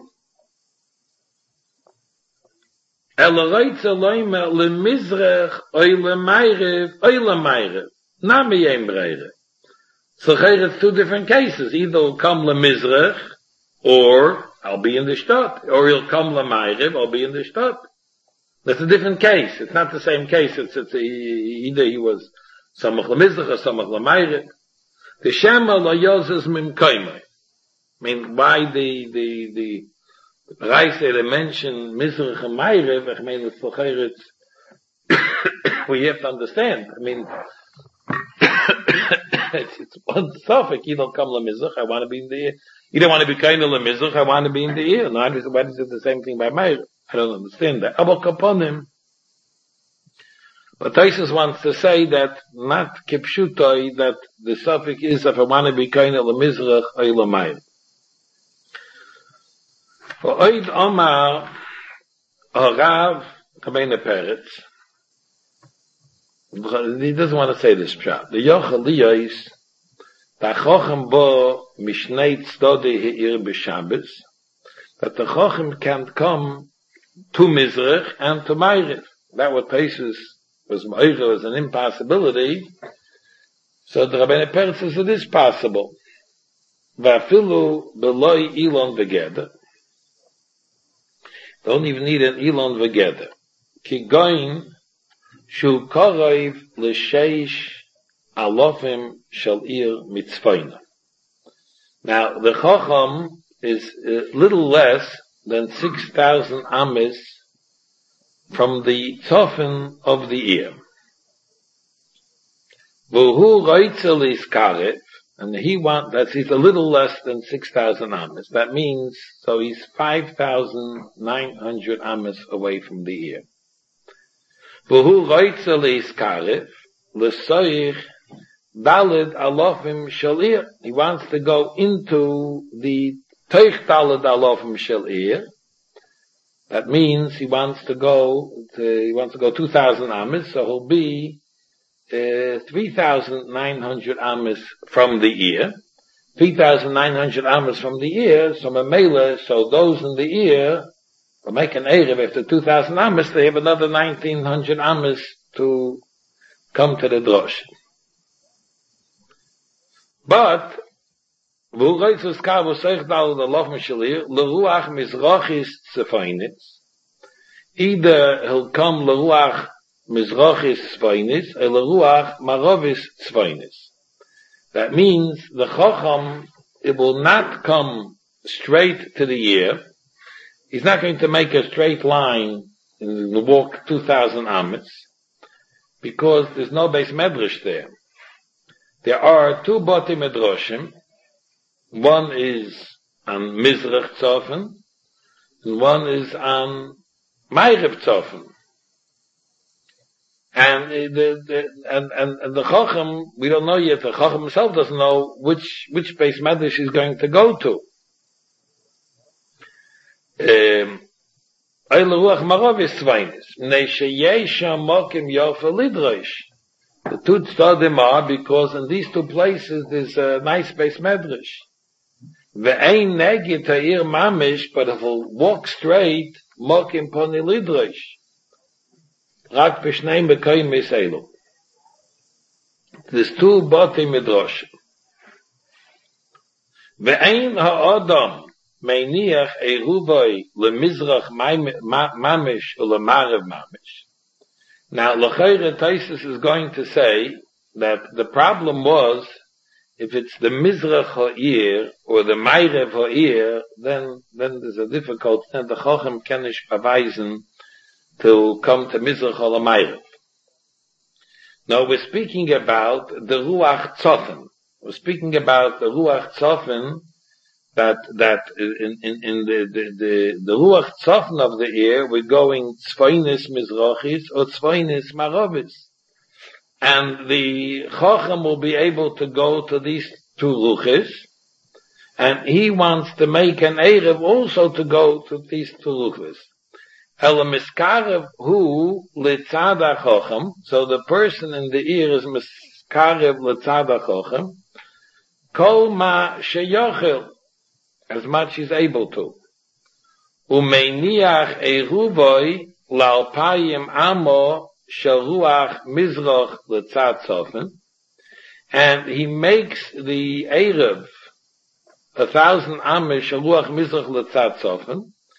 Elareitz aloyma lemizrach oy lemayrev oy lemayrev nami yem breire. So here it's two different cases. Either he'll come lemizrach, or I'll be in the shtat, or he'll come lemayrev, I'll be in the shtat. That's a different case. It's not the same case. It's either he was Samach Lemizrach or Samach Lemayrev. The Shema Lo Yozes Mim Koimai. I mean, why the Reise, they mention Mizrach and Mayrev, I mean, it's Locheret, we have to understand. I mean, it's one topic. You don't come Lemizrach, I want to be in the ear. You don't want to be kind of Lemizrach, I want to be in the ear. No, why is it the same thing by Mayrev? I don't understand that. Abba Kaponim. But Taisus wants to say that not Kipshutoi, that the suffix is if I want to be kind of Lemizrach or Lemayrev. For Oid Omar Rav Kabeina Peretz, he doesn't want to say this pshat. The Yochel Liyos, the Chochem bo Mishnei Tzodei He'ir B'Shabbos, that the Chochem can't come to Mizrach and to Mayrev. That what Taisus was Ma'ir as an impossibility. So the Rabbeinu Peretz says it is possible. Va'afilu Beloi Ilon V'Geder. Don't even need an Elon V'Geder. Ki goin shu korov l'sheish alofim shel ir mitzvayna. Now, the Chacham is a little less than 6,000 ames from the Tzofin of the ear. V'hu roitzel is karev, and he's a little less than 6,000 ames. That means, so he's 5,900 ames away from the ear. V'hu roitzel is karev, l'soich daled alofim shel ear. He wants to go into the teich daled alofim shel ear. That means he wants to go 2,000 ames, so he'll be 3,900 ames from the ear. 3,900 ames from the ear, so Mamela, so those in the ear, will make an Erev after 2,000 ames, they have another 1,900 ames to come to the drosh. But, either he'll come l'ruach Mizrachis Tzvainis, Ruach Marovis Tzvainis. That means the Chacham, it will not come straight to the ear. He's not going to make a straight line and walk 2,000 ames, because there's no base medrash there. There are two bati medrashim. One is on Mizrach Tzofen, and one is on Mayrev Tzofen. And the Chacham, we don't know yet, the Chacham himself doesn't know which base medrash he's going to go to. The two tzadim are because in these two places there's a nice base medrash. Ve'ein negit ha'ir mamish, but if he'll walk straight, mokim poni lidrash. Rak b'shneim b'koyim miselu. There's two bati midrash. Ve'ein ha'adam meiniach eruvoy lemizrach mamish or lemarev mamish. Now, l'chayre Taisus is going to say that the problem was, if it's the Mizrach ha'ir or the Mayrev ha'ir, then there's a difficulty, and the Chochem kenish beweisen to come to Mizrach or Mayrev. Now we're speaking about the Ruach Tzofen. We're speaking about the Ruach Tzofen that in the Ruach Tzofen of the ear, we're going Tzvainis Mizrachis or Tzvainis Marovis. And the Chochem will be able to go to these two Ruchis, and he wants to make an Erev also to go to these two Ruchis. Elamiskarev hu litzada Chochem, so the person in the ear is miskarev litzada Chochem, kol ma sheyochel, as much as able to. Umeiniach eruvoy lalpayim amo sharuach mizrach letzad sofen, and he makes the Erev 1,000 amish sharuach mizrach letzad sofen,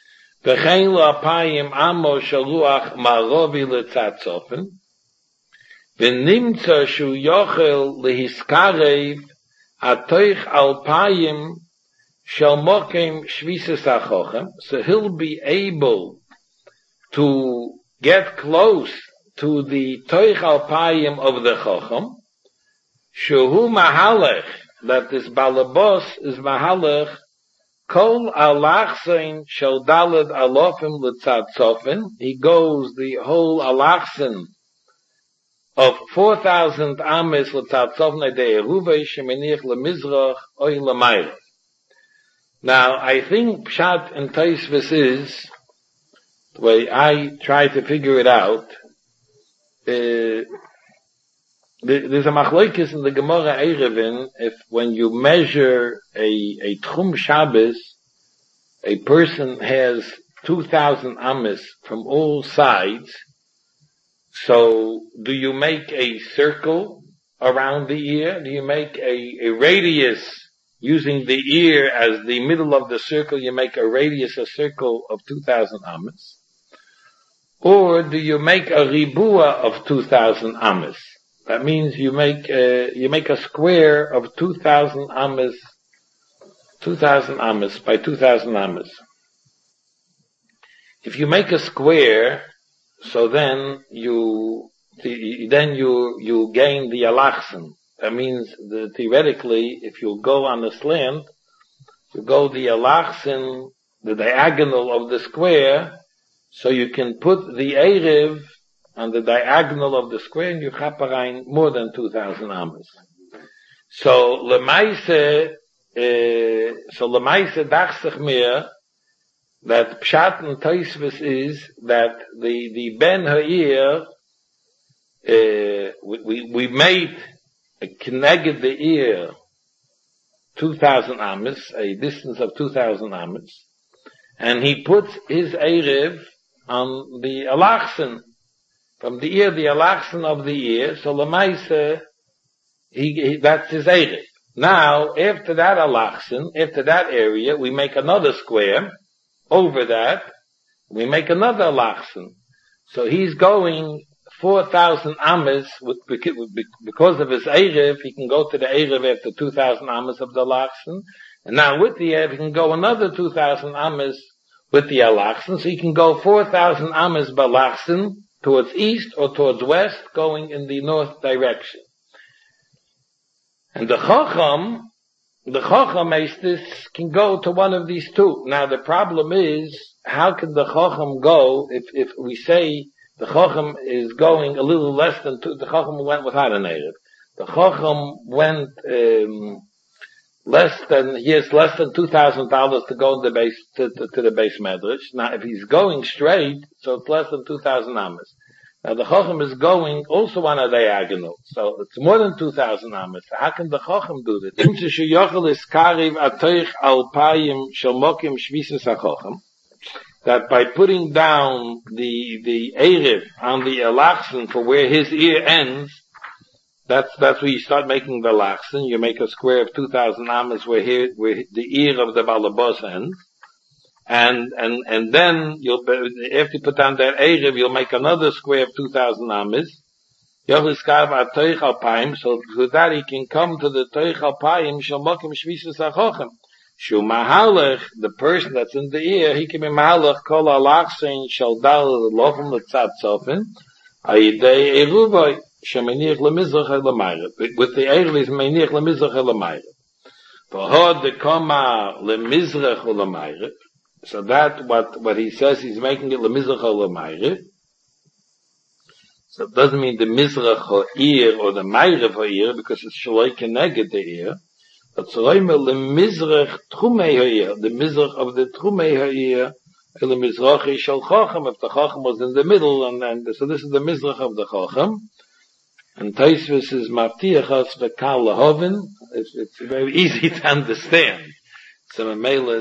V'chein la'apayim amo shaluach ma'rovi l'tzatzofen, v'nimtza shu yochel lehiskarev atoich alpayim shel mokem shvisas hachochem, so he'll be able to get close to the toich alpayim of the chochem, shehu mahalech, that this balabos is mahalech, kol alachsen shel daled alofim l'tzatzofen, he goes the whole alachsen of 4,000 ames l'tzatzofen de eruvei shemenich lemizrach oy lemayra. Now, I think Pshat and Taisvis is, the way I try to figure it out, there's a machlokes in the Gemara Erevin, if when you measure a Tchum Shabbos, a person has 2,000 ames from all sides, so do you make a circle around the ear? Do you make a radius using the ear as the middle of the circle? You make a radius, a circle of 2,000 ames? Or do you make a ribua of 2,000 ames? That means you make a square of 2,000 ames, 2,000 ames by 2,000 ames. If you make a square, so then you gain the alachsen. That means that theoretically, if you go on the slant, you go the alachsen, the diagonal of the square, so you can put the erev on the diagonal of the square and you chaparein more than 2,000 ames. So lemaise dach sich mir that Pshat and Taisvis is that the Ben Ha'ir, we made a connected the ear 2,000 ames, a distance of 2,000 ames, and he puts his erev on the alachsen, from the ear, the alachsen of the ear, so lemaise, that's his erev. Now, after that alachsen, after that area, we make another square. Over that, we make another alachsen. So he's going 4,000 ames because of his erev. He can go to the erev after 2,000 ames of the alachsen, and now with the erev he can go another 2,000 ames with the alachsen. So he can go 4,000 ames balachsen towards east or towards west, going in the north direction. And the Chacham can go to one of these two. Now the problem is, how can the Chacham go if we say the Chacham is going a little less than two? The Chacham went without an Erev. The Chacham went he has less than $2,000 to go to the base medrash. Now if he's going straight, so it's less than 2,000 ames. Now the Chacham is going also on a diagonal, so it's more than 2,000 ames. How can the Chacham do that? That by putting down the Erev on the alachsen for where his ear ends, that's where you start making the alachsen. You make a square of 2,000 ames where the ear of the balabos ends. And then after you put down that Erev, you'll make another square of 2,000 ames. So with that he can come to the Toich Alpayim, Shalmokim Shvisas HaChochem. Shu Mahalech, the person that's in the ear, he can be Mahalech, Kol Alachsein, Shal Dal Lochem L'Tzat Sofen, Ayidei Eruvoi, Shemenich Lemizrach Elamayret. With the Erev is Menich Lemizrach Elamayret. V'hod de Koma Lemizrach Elamayret. So that what he says, he's making it lemizrach ha'lemayre. So it doesn't mean the mizrach ha'ir or the mayre ha'ir, because it's shaloi keneged the ear. But tzoroime lemizrach tchumei ha'ir, the mizrach of the tchumei ha'ir, the mizrachi shal chacham, if the chacham was in the middle, and so this is the mizrach of the chacham. And Taisvis is maftiachas v'kal lahoven. It's very easy to understand. So Mela,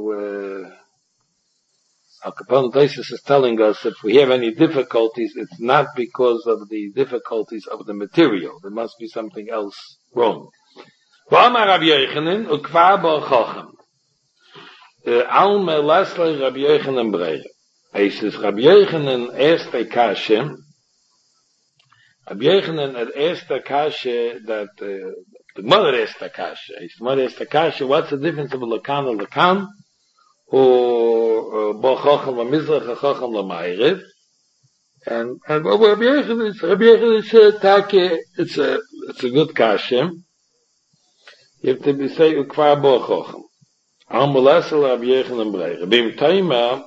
Al Capone Taisus is telling us if we have any difficulties, it's not because of the difficulties of the material. There must be something else wrong. Alme Lasle Rabbi Yochanan Breire. Es ist Rabbi Yochanan erste Kasche. Rabbi Yochanan at erste Kasche that the mother erste Kasche. Es mother erste Kasche. What's the difference of a Lakan and Lakan? Or Bo Chacham la Mizrach, Chacham la Ma'ariv. And Rabbi Yochanan is Take. It's a good Kasche. You have to say Ukvar Bo Chacham. Almulasel Rabbi Yochanan Breire. Bim Taima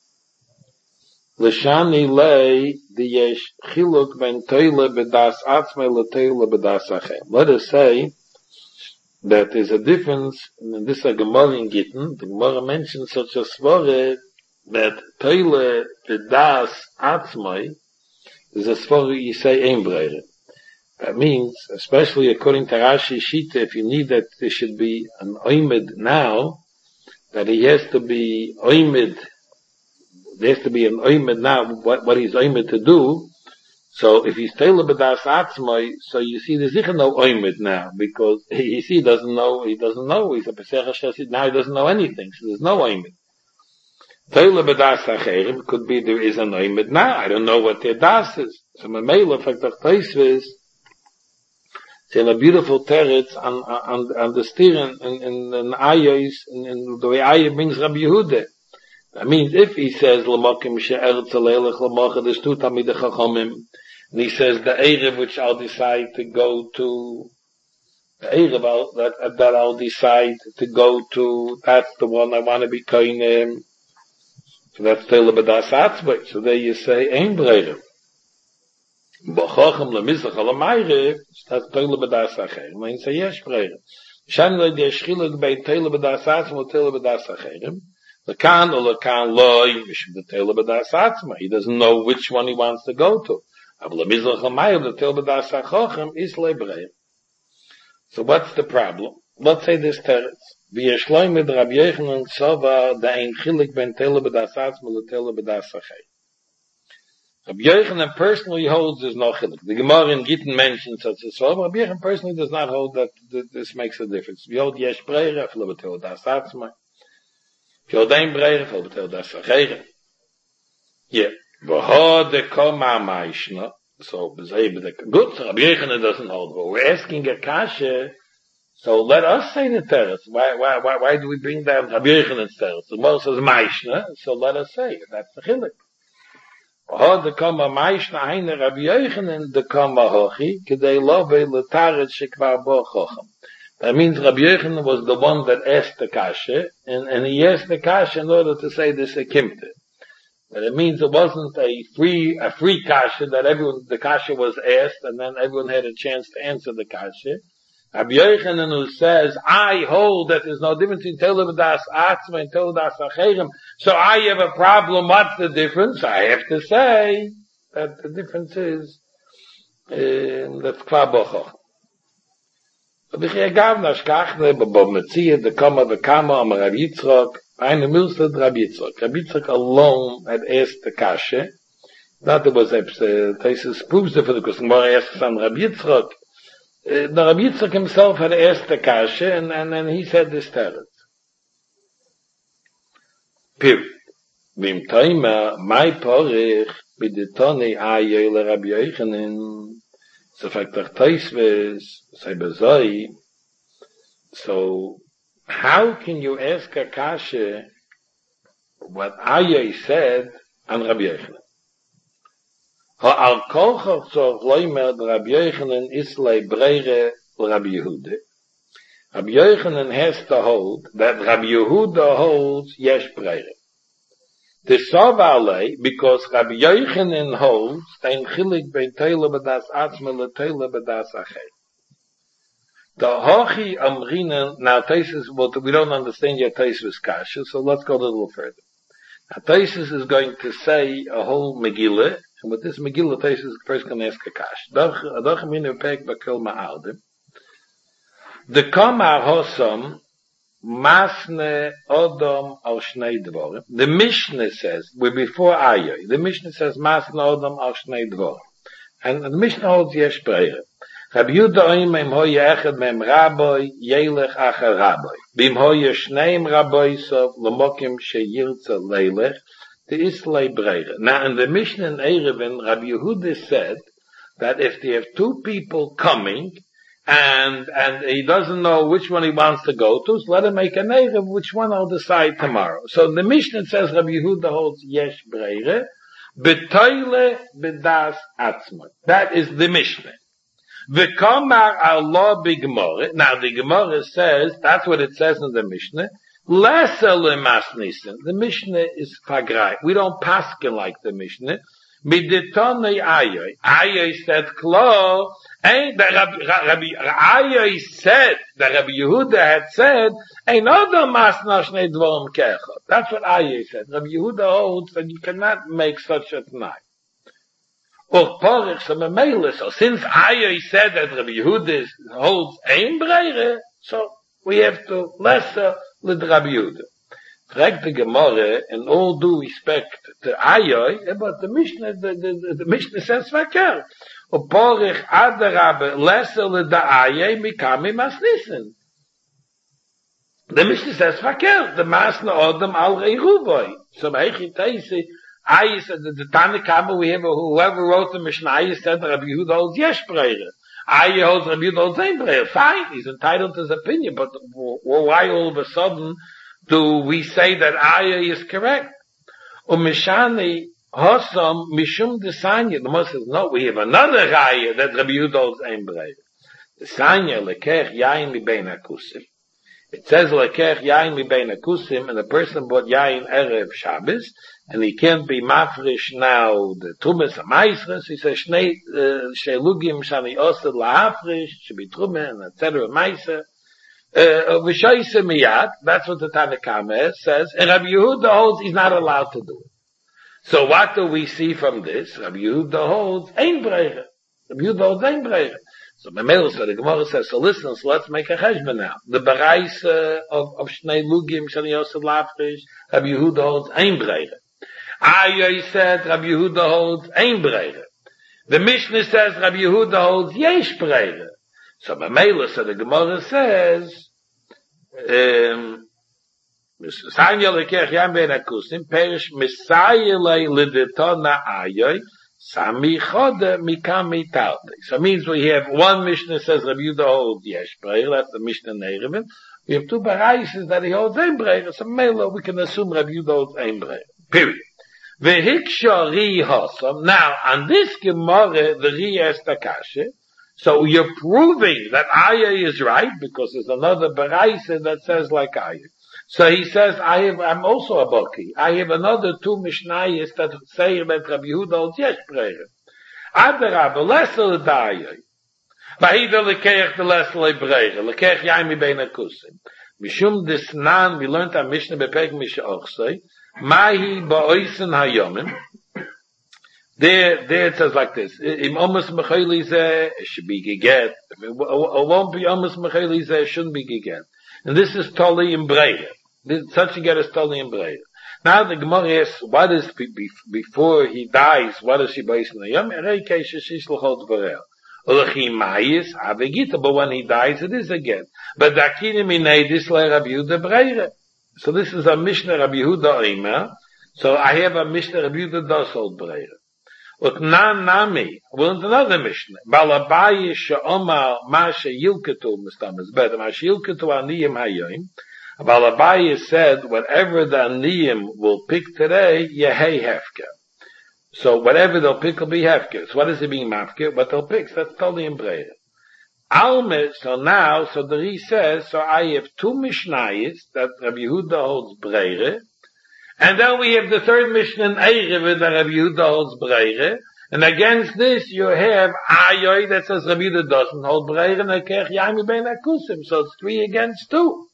L'shani lei the yesh chiluk ben toile bedas atzmei l'toile bedas achem. Let us say that there's a difference, and this is a Gemara in Gittin. The Gemara mentions such a svara that toile bedas atzmei is a svara you say ein breire. That means, especially according to Rashi Shita, if you need that there should be an oimid now, that he has to be oimid, there has to be an oimid now, what he's oimid to do. So if he's teile b'das atzmai, so you see there's no oimid now, because he doesn't know, he's a pesach HaShasid, now he doesn't know anything, so there's no oimid. Teile b'das acherim could be there is an oimid now, I don't know what their das is. So Mamela, fact of Taisvis, in a beautiful teretz on the steering in Ayos, in the way Ayah brings Rabbi Yehuda. That means if he says L'makim she'eretz aleilech l'macha, there's two Talmidei Chachamim, and he says the Erev which I'll decide to go to, the Erev that I'll decide to go to, that's the one I want to be koinem. So that's Teile b'das atzmai. So there you say ein breire. B'chacham l'mizrach l'mayrev, that's Teile b'das acherim. When you say yesh breire, shan lo yesh chiluk bein Teile b'das atzmai Teile b'das acherim. Lakan or Lakan loy mishum the Teile b'das atzmai. He doesn't know which one he wants to go to. But l'mizrach l'mayrev the Teile b'das achachim is lebreire. So what's the problem? Let's say this teretz. V'yeshloim mit Rabbi Yochanan Sova da ein chiluk bein Teile b'das atzmai Teile b'das acherim. Rabbi Yochanan personally holds there's no chiluk. The Gemara in Gittin mentions such a so, but Rabbi Yochanan personally does not hold that this makes a difference. We hold yesh breire, aflo b'teil das atzmai. If you hold ein breire, aflo b'teil das acherim. Yeah. V'ho de koma ma'ishna. So, good, Rabbi Yochanan doesn't hold, but we're asking a kasha, so let us say the teretz. Why do we bring down Rabbi Yochanan's teretz? The Gemara says ma'ishna, so let us say it. That's the chiluk. The kama ma'ishna heine Rabbi Yochanan the kama hochi kedei lo be letaret shekvar bo chocham. That means Rabbi Yochanan was the one that asked the kasha, and he asked the kasha in order to say this a kimte. But it means it wasn't a free kasha that the kasha was asked, and then everyone had a chance to answer the kasha. Rabbi Yochanan who says, I hold that there's no difference in Teile b'das atzmai and Teile b'das acherim, so I have a problem. What's the difference? I have to say that the difference is that's kvar bochoch. The kama v'kama am Rabbi Yitzchak, eine Milsad Rabbi Yitzchak. Rabbi Yitzchak alone had asked the kasha. Not there was Taisus proves it for the question. Gemara asks on Rabbi Yitzchak. The Rabbi Yitzchak himself had asked the kasha, and then he said this teretz. Period. Vim taima, my porich, b'ditoni ayoy le Rabbi Yochanan, so faktach taisves, say bezoi, so how can you ask a kasha what ayoy said on Rabbi Yochanan? Al kolchach tzor loimer Rabbi Yochanan islay breire Rabbi Yehuda. Rabbi Yochanan has to hold that Rabbi Yehuda holds yesh breire. The Savalei, because Rabbi Yochanan holds ein chilik bein Teile b'das atzmai le Teile b'das achay. The hochi amrinen, now Taisus, we don't understand yet Taisus kasha, so let's go a little further. Now Taisus is going to say a whole Megillah, and with this Megillah, Taisus first can ask a kash. The Kama Hosam Masne Odom al Shnei Dvorim. The Mishnah says, we're before Ayoy. The Mishnah says Masne Odom al Shnei Dvorim. And the Mishnah holds Yesh Breire. Rabbi Yehuda oimem hoye echad mem rabbi, yelech acher rabbi. Bim hoye shneim rabbi sov, lemokim sheyirtza leilech, the islay breire. Now in the Mishnah in Erevin, Rabbi Yehuda said that if they have two people coming, and he doesn't know which one he wants to go to, so let him make an Erev, which one I'll decide tomorrow. So the Mishnah says Rabbi Yehuda holds yesh breire, betoile bedas atzma. That is the Mishnah. V'kamar Allah b'gemara. Now the Gemara says, that's what it says in the Mishnah, lesser lemasnisen. The Mishnah is pagrai. We don't paskin like the Mishnah. Miditone Ayoy. Ayoy said, Klo, and Rabbi Ayoy said, that Rabbi Yehuda had said, Ein Adam masna shnei dvorim kechad. That's what Ayoy said. Rabbi Yehuda holds that you cannot make such a t'nai. Or Porich, so since Ayoy said that Rabbi Yehuda holds ein breire, so we have to lesser with Rabbi Yehuda. Fragt the Gemara, in all due respect to Ayoy, but the Mishnah says Vaker. O Porich Adarabe lesser le da Ayoy mikami masnissen. The Mishnah says Vaker. The Masna Odom al Reiruboy. So Meichi Teisi, Ayoy said the Tanakama we have, whoever wrote the Mishnah said that Rabbi Yehuda holds yesh breire. Ayoy holds Rabbi Yehuda holds ein breire. Fine, he's entitled to his opinion, but why all of a sudden do we say that Ayoy is correct? Umishani Hosam Mishum Desanya. The Moshe says, no, we have another Raya that Rabbi Yehuda holds ein breire. Desanya lekech yain mi bein hakusim. It says lekech yain mi bein hakusim, and the person bought yain erev Shabbos, and he can't be mafresh now the Trumas HaMaisres. He says shnei shelugim shani osed lahafresh should be Truma and etc. Maiser. V'shoyse miyad, that's what the Tanakama says, and Rabbi Yehuda holds he's not allowed to do it. So what do we see from this? Rabbi Yehuda holds ein breire. Rabbi Yehuda holds ein breire. So Memel, so the Gemara says, so listen, so let's make a cheshbon now. The Barais of Shnei Lugim, Shani Yosef Lafrish, Rabbi Yehuda holds ein breire. Ayoy said Rabbi Yehuda holds ein breire. The Mishnah says Rabbi Yehuda holds yesh breire. So Memel, so the Gemara says, Sanya lekech yam ben akusim, perish misayele lidetona ayoy, sami chode mikami talde. So it means we have one Mishnah says Rabbi Yehuda holds yesh breire, that's the Mishnah Neirevin. We have two Baraises that he holds ein breire, so Mela we can assume Rabbi Yehuda holds ein breire. Period. Vehiksha ri hosam. Now, on this Gemara, the ri is takashe. So you're proving that Ayoy is right, because there's another Baraisa that says like Ayoy. So he says, I'm also a Baki. I have another two Mishnayos that say that Rabbi Yehuda holds yesh breire. Adarabah, lesser da Ayoy. Vahida lekeich de lesser le breire. Lekeich yaimi bein akusim. Mishum disnan, we learned our Mishnah bepeg Misha Ochsei. Mahi ba'oisen hayomim. There it says like this. Im omus mechayli zeh, it should be geget. It won't be omus mechayli zeh, it shouldn't be geget. And this is totally in breire. Such a get is totally in breire. Now the Gemara asks, what is, before he dies, what is he based on the yom? Erei keisha shish l'chot vorel. Olachi mayis, avegita, but when he dies, it is again. But dakini minei disle Rabbi Yehuda breire. So this is a Mishnah Rabbi Yehuda oimer. So I have a Mishnah Rabbi Yehuda does hold breire. Ut nan nami, well, another Mishnah. Balabayi she'omar ma she'yilketu, Mr. better, ma she'yilketu aniyim hayoim. Balabayi said, whatever the aniyim will pick today, yehei hefker. So whatever they'll pick will be hefker. So what is it being mafker? What they'll pick, so that's totally in breire. Alme, so now, so the Ri says, so I have two Mishnayos that Rabbi Yehuda holds breire, and then we have the third Mishnah in Erev that Rabbi Yehuda holds breire. And against this you have Ayoy that says Rabbi Yehuda doesn't hold breire, and Lekech Yami Ben Akusim. So it's 3 against 2.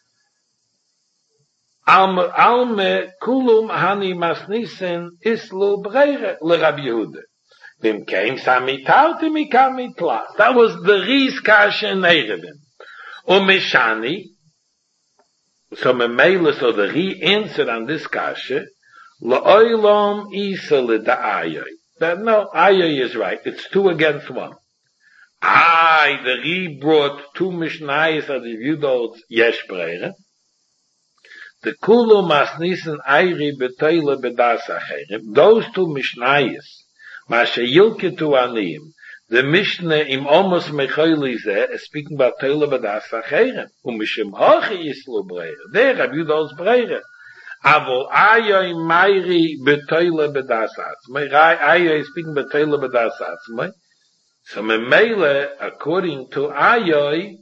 Alme kulum hani masnisen islu breire le Rabbi Yehuda. Vim came sami tauti mikami tlas. That was the Ri's kasha in Erevin. Umishani. So Memela, so the re-answer on this kasha, La'olam isa l'da Ayoy. That no, Ayoy is right. It's 2 against 1. The Ri brought two Mishnayos that reviewed those Yesh Breire. The Kulu Masnisen Eiri Betoile Bedas Acherim. Those two Mishnayos, Mashe Yilke to Aniyim, the Mishnah im Omos Mechoili Zeh is speaking about Toile Bedas Acherim. Mishim Hochi Yislu Breire. There have you those Breire. Avol Ayoy Mairi Betoile Bedas Atzmai. Ayoy is speaking about Toile Bedas Atzmai. So Memele, according to Ayoy,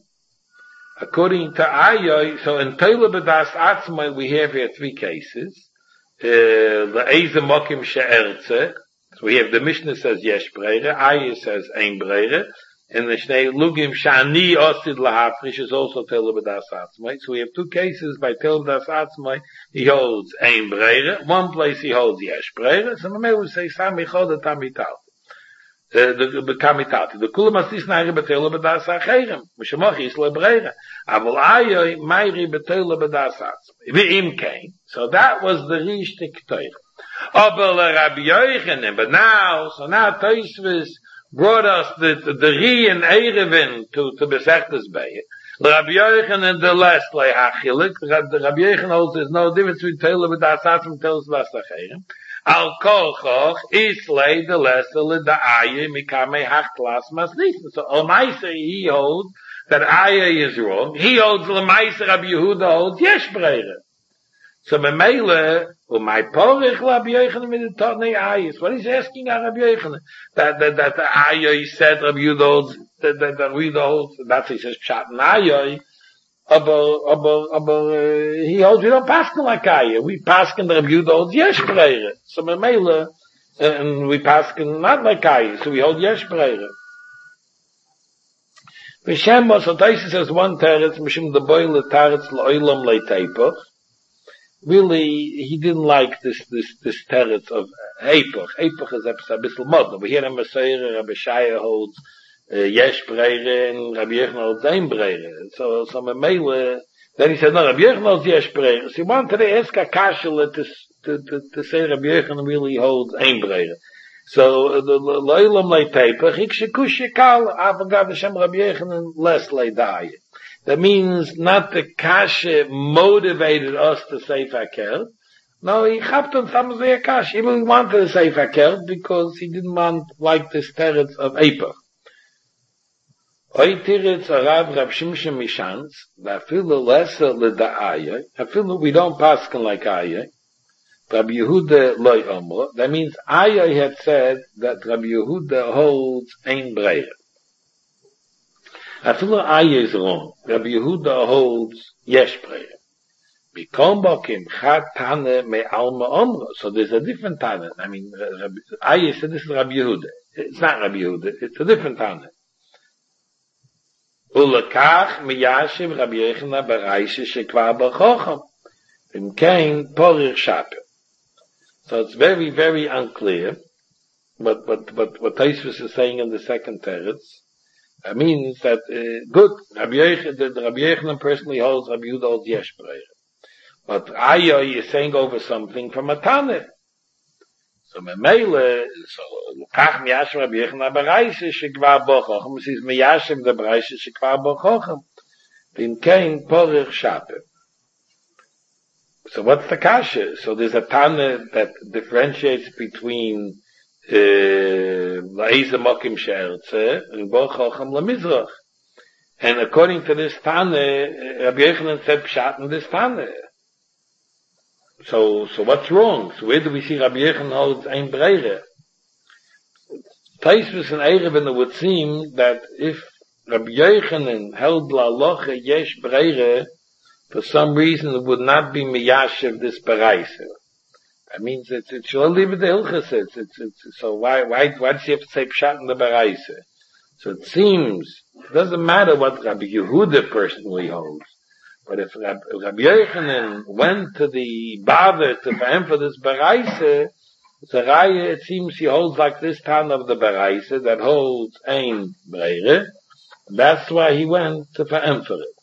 so in Toile Bedas Atzmai we have here three cases. The Eze Mokim She'erze. So we have the Mishnah says Yesh Breire, Ayoy says Ein Breire, and the Shnei Lugim Shani Osid Lahafrish is also Toile Bedas Atzmai. So we have two cases by Toile Bedas Atzmai, he holds Ein Breire, one place he holds Yesh Breire, so Memele we say Sami Chod Tamital. The Kamitati. The Kula Mastis Nairi Betoile Bedas Acherim. Mishamochi Yisle Breire. Avol Ayoy Mairi Betoile Bedas Atzmai. V'im came. So that was the Rishtik Teich. Aber Rabbi Yochanan, but now Tosfos brought us the Ri and Erevin to Besechtes Beis. Rabbi Yochanan the less lay hachilik. Rabbi Yochanan holds there's no difference between Toile Bedas Atzmai and Toile Bedas Acherim. Al kol choch is lay the lesser the aye mikame hachtlas masnisen. So Lamaisa he holds that aye is wrong. He holds Lamaisa Rabbi Yehuda holds Yesh Breire. So Memele my porich Rabbi Yochanan with the Totnei ayes. What he's asking Rabbi Yochanan that the aye said Rabbi Yehuda holds that Yehuda holds that's he says pshat aye. Aber he holds we don't paskin like Aye. We paskin the Rabbi Yehuda holds Yesh Breire. So Memele, and we paskin not like Aye. So we hold Yesh Breire. V'shem so Taisa says one teretz mishum the boile teretz l'oilam le'teipach. Really, he didn't like this teretz of Eipach. Eipach is a bissel mod. Over here in Messiah, Rabbi Shaya holds Yesh Breire and Rabbi Yochanan holds Ein Breire. So Memele, then he said, no, Rabbi Yochanan holds Yesh Breire. So he wanted to ask a kashel to say Rabbi Yochanan really holds Ein Breire. So the Loilam Le'Teipach, Ikshekush Yekal, Avagav Hashem Rabbi Yochanan less Le'Dai. That means not the kasha motivated us to say Fakel. No, he chapped on some of the kasha. He really wanted to say Fakel because he didn't want like this teretz of Eipach. Oy tiritz Rav Shimshon Mishans, afilu lesser l'da'ayah, afilu we don't paskin like ayah, Rabbi Yehuda loy omro, that means ayah had said that Rabbi Yehuda holds Ein Breire. Afilu ayah is wrong, Rabbi Yehuda holds Yesh Breire. Bikom bokim chat tane me alma omro, so there's a different tane, I mean, ayah said this is Rabbi Yehuda. It's not Rabbi Yehuda, it's a different tane. Ulakach miyashiv Rabbi Yochanan b'Raisa shekvar b'chocham. Im kein porich shaper. So it's very, very unclear. But what Tosfos is saying in the second teretz means that good. Rabbi Yochanan personally holds Rabbi Yehuda holds Yesh Breire. But Ayoy is saying over something from a Taneh. So Memele, so Kach Miyashem Rabbi Yochanan b'Raisa shekvar b'chocham. It says Miyashem the b'Raisa shekvar b'chocham. Im kein porich shaper. So what's the kasha? So there's a Tana that differentiates between La'eze Mokim She'erze and Bo Chocham LaMizrach. And according to this Tana, Rabbi Yochanan said Pshat in this Tana. So what's wrong? So where do we see Rabbi Yochanan holds Ein Breire? Tosfos and Erevin, it would seem that if Rabbi Yochanan held La'alocha Yesh Breire, for some reason it would not be miyashiv this baraisa. That means it should leave it the hilchas. So why does he have to say pshat in the baraisa? So it seems, it doesn't matter what Rabbi Yehuda personally holds. But if Rabbi Yochanan went to the bother to him for this baraisa, Zaraya, it seems he holds like this town of the baraisa that holds Ein Breire. That's why he went to him for it.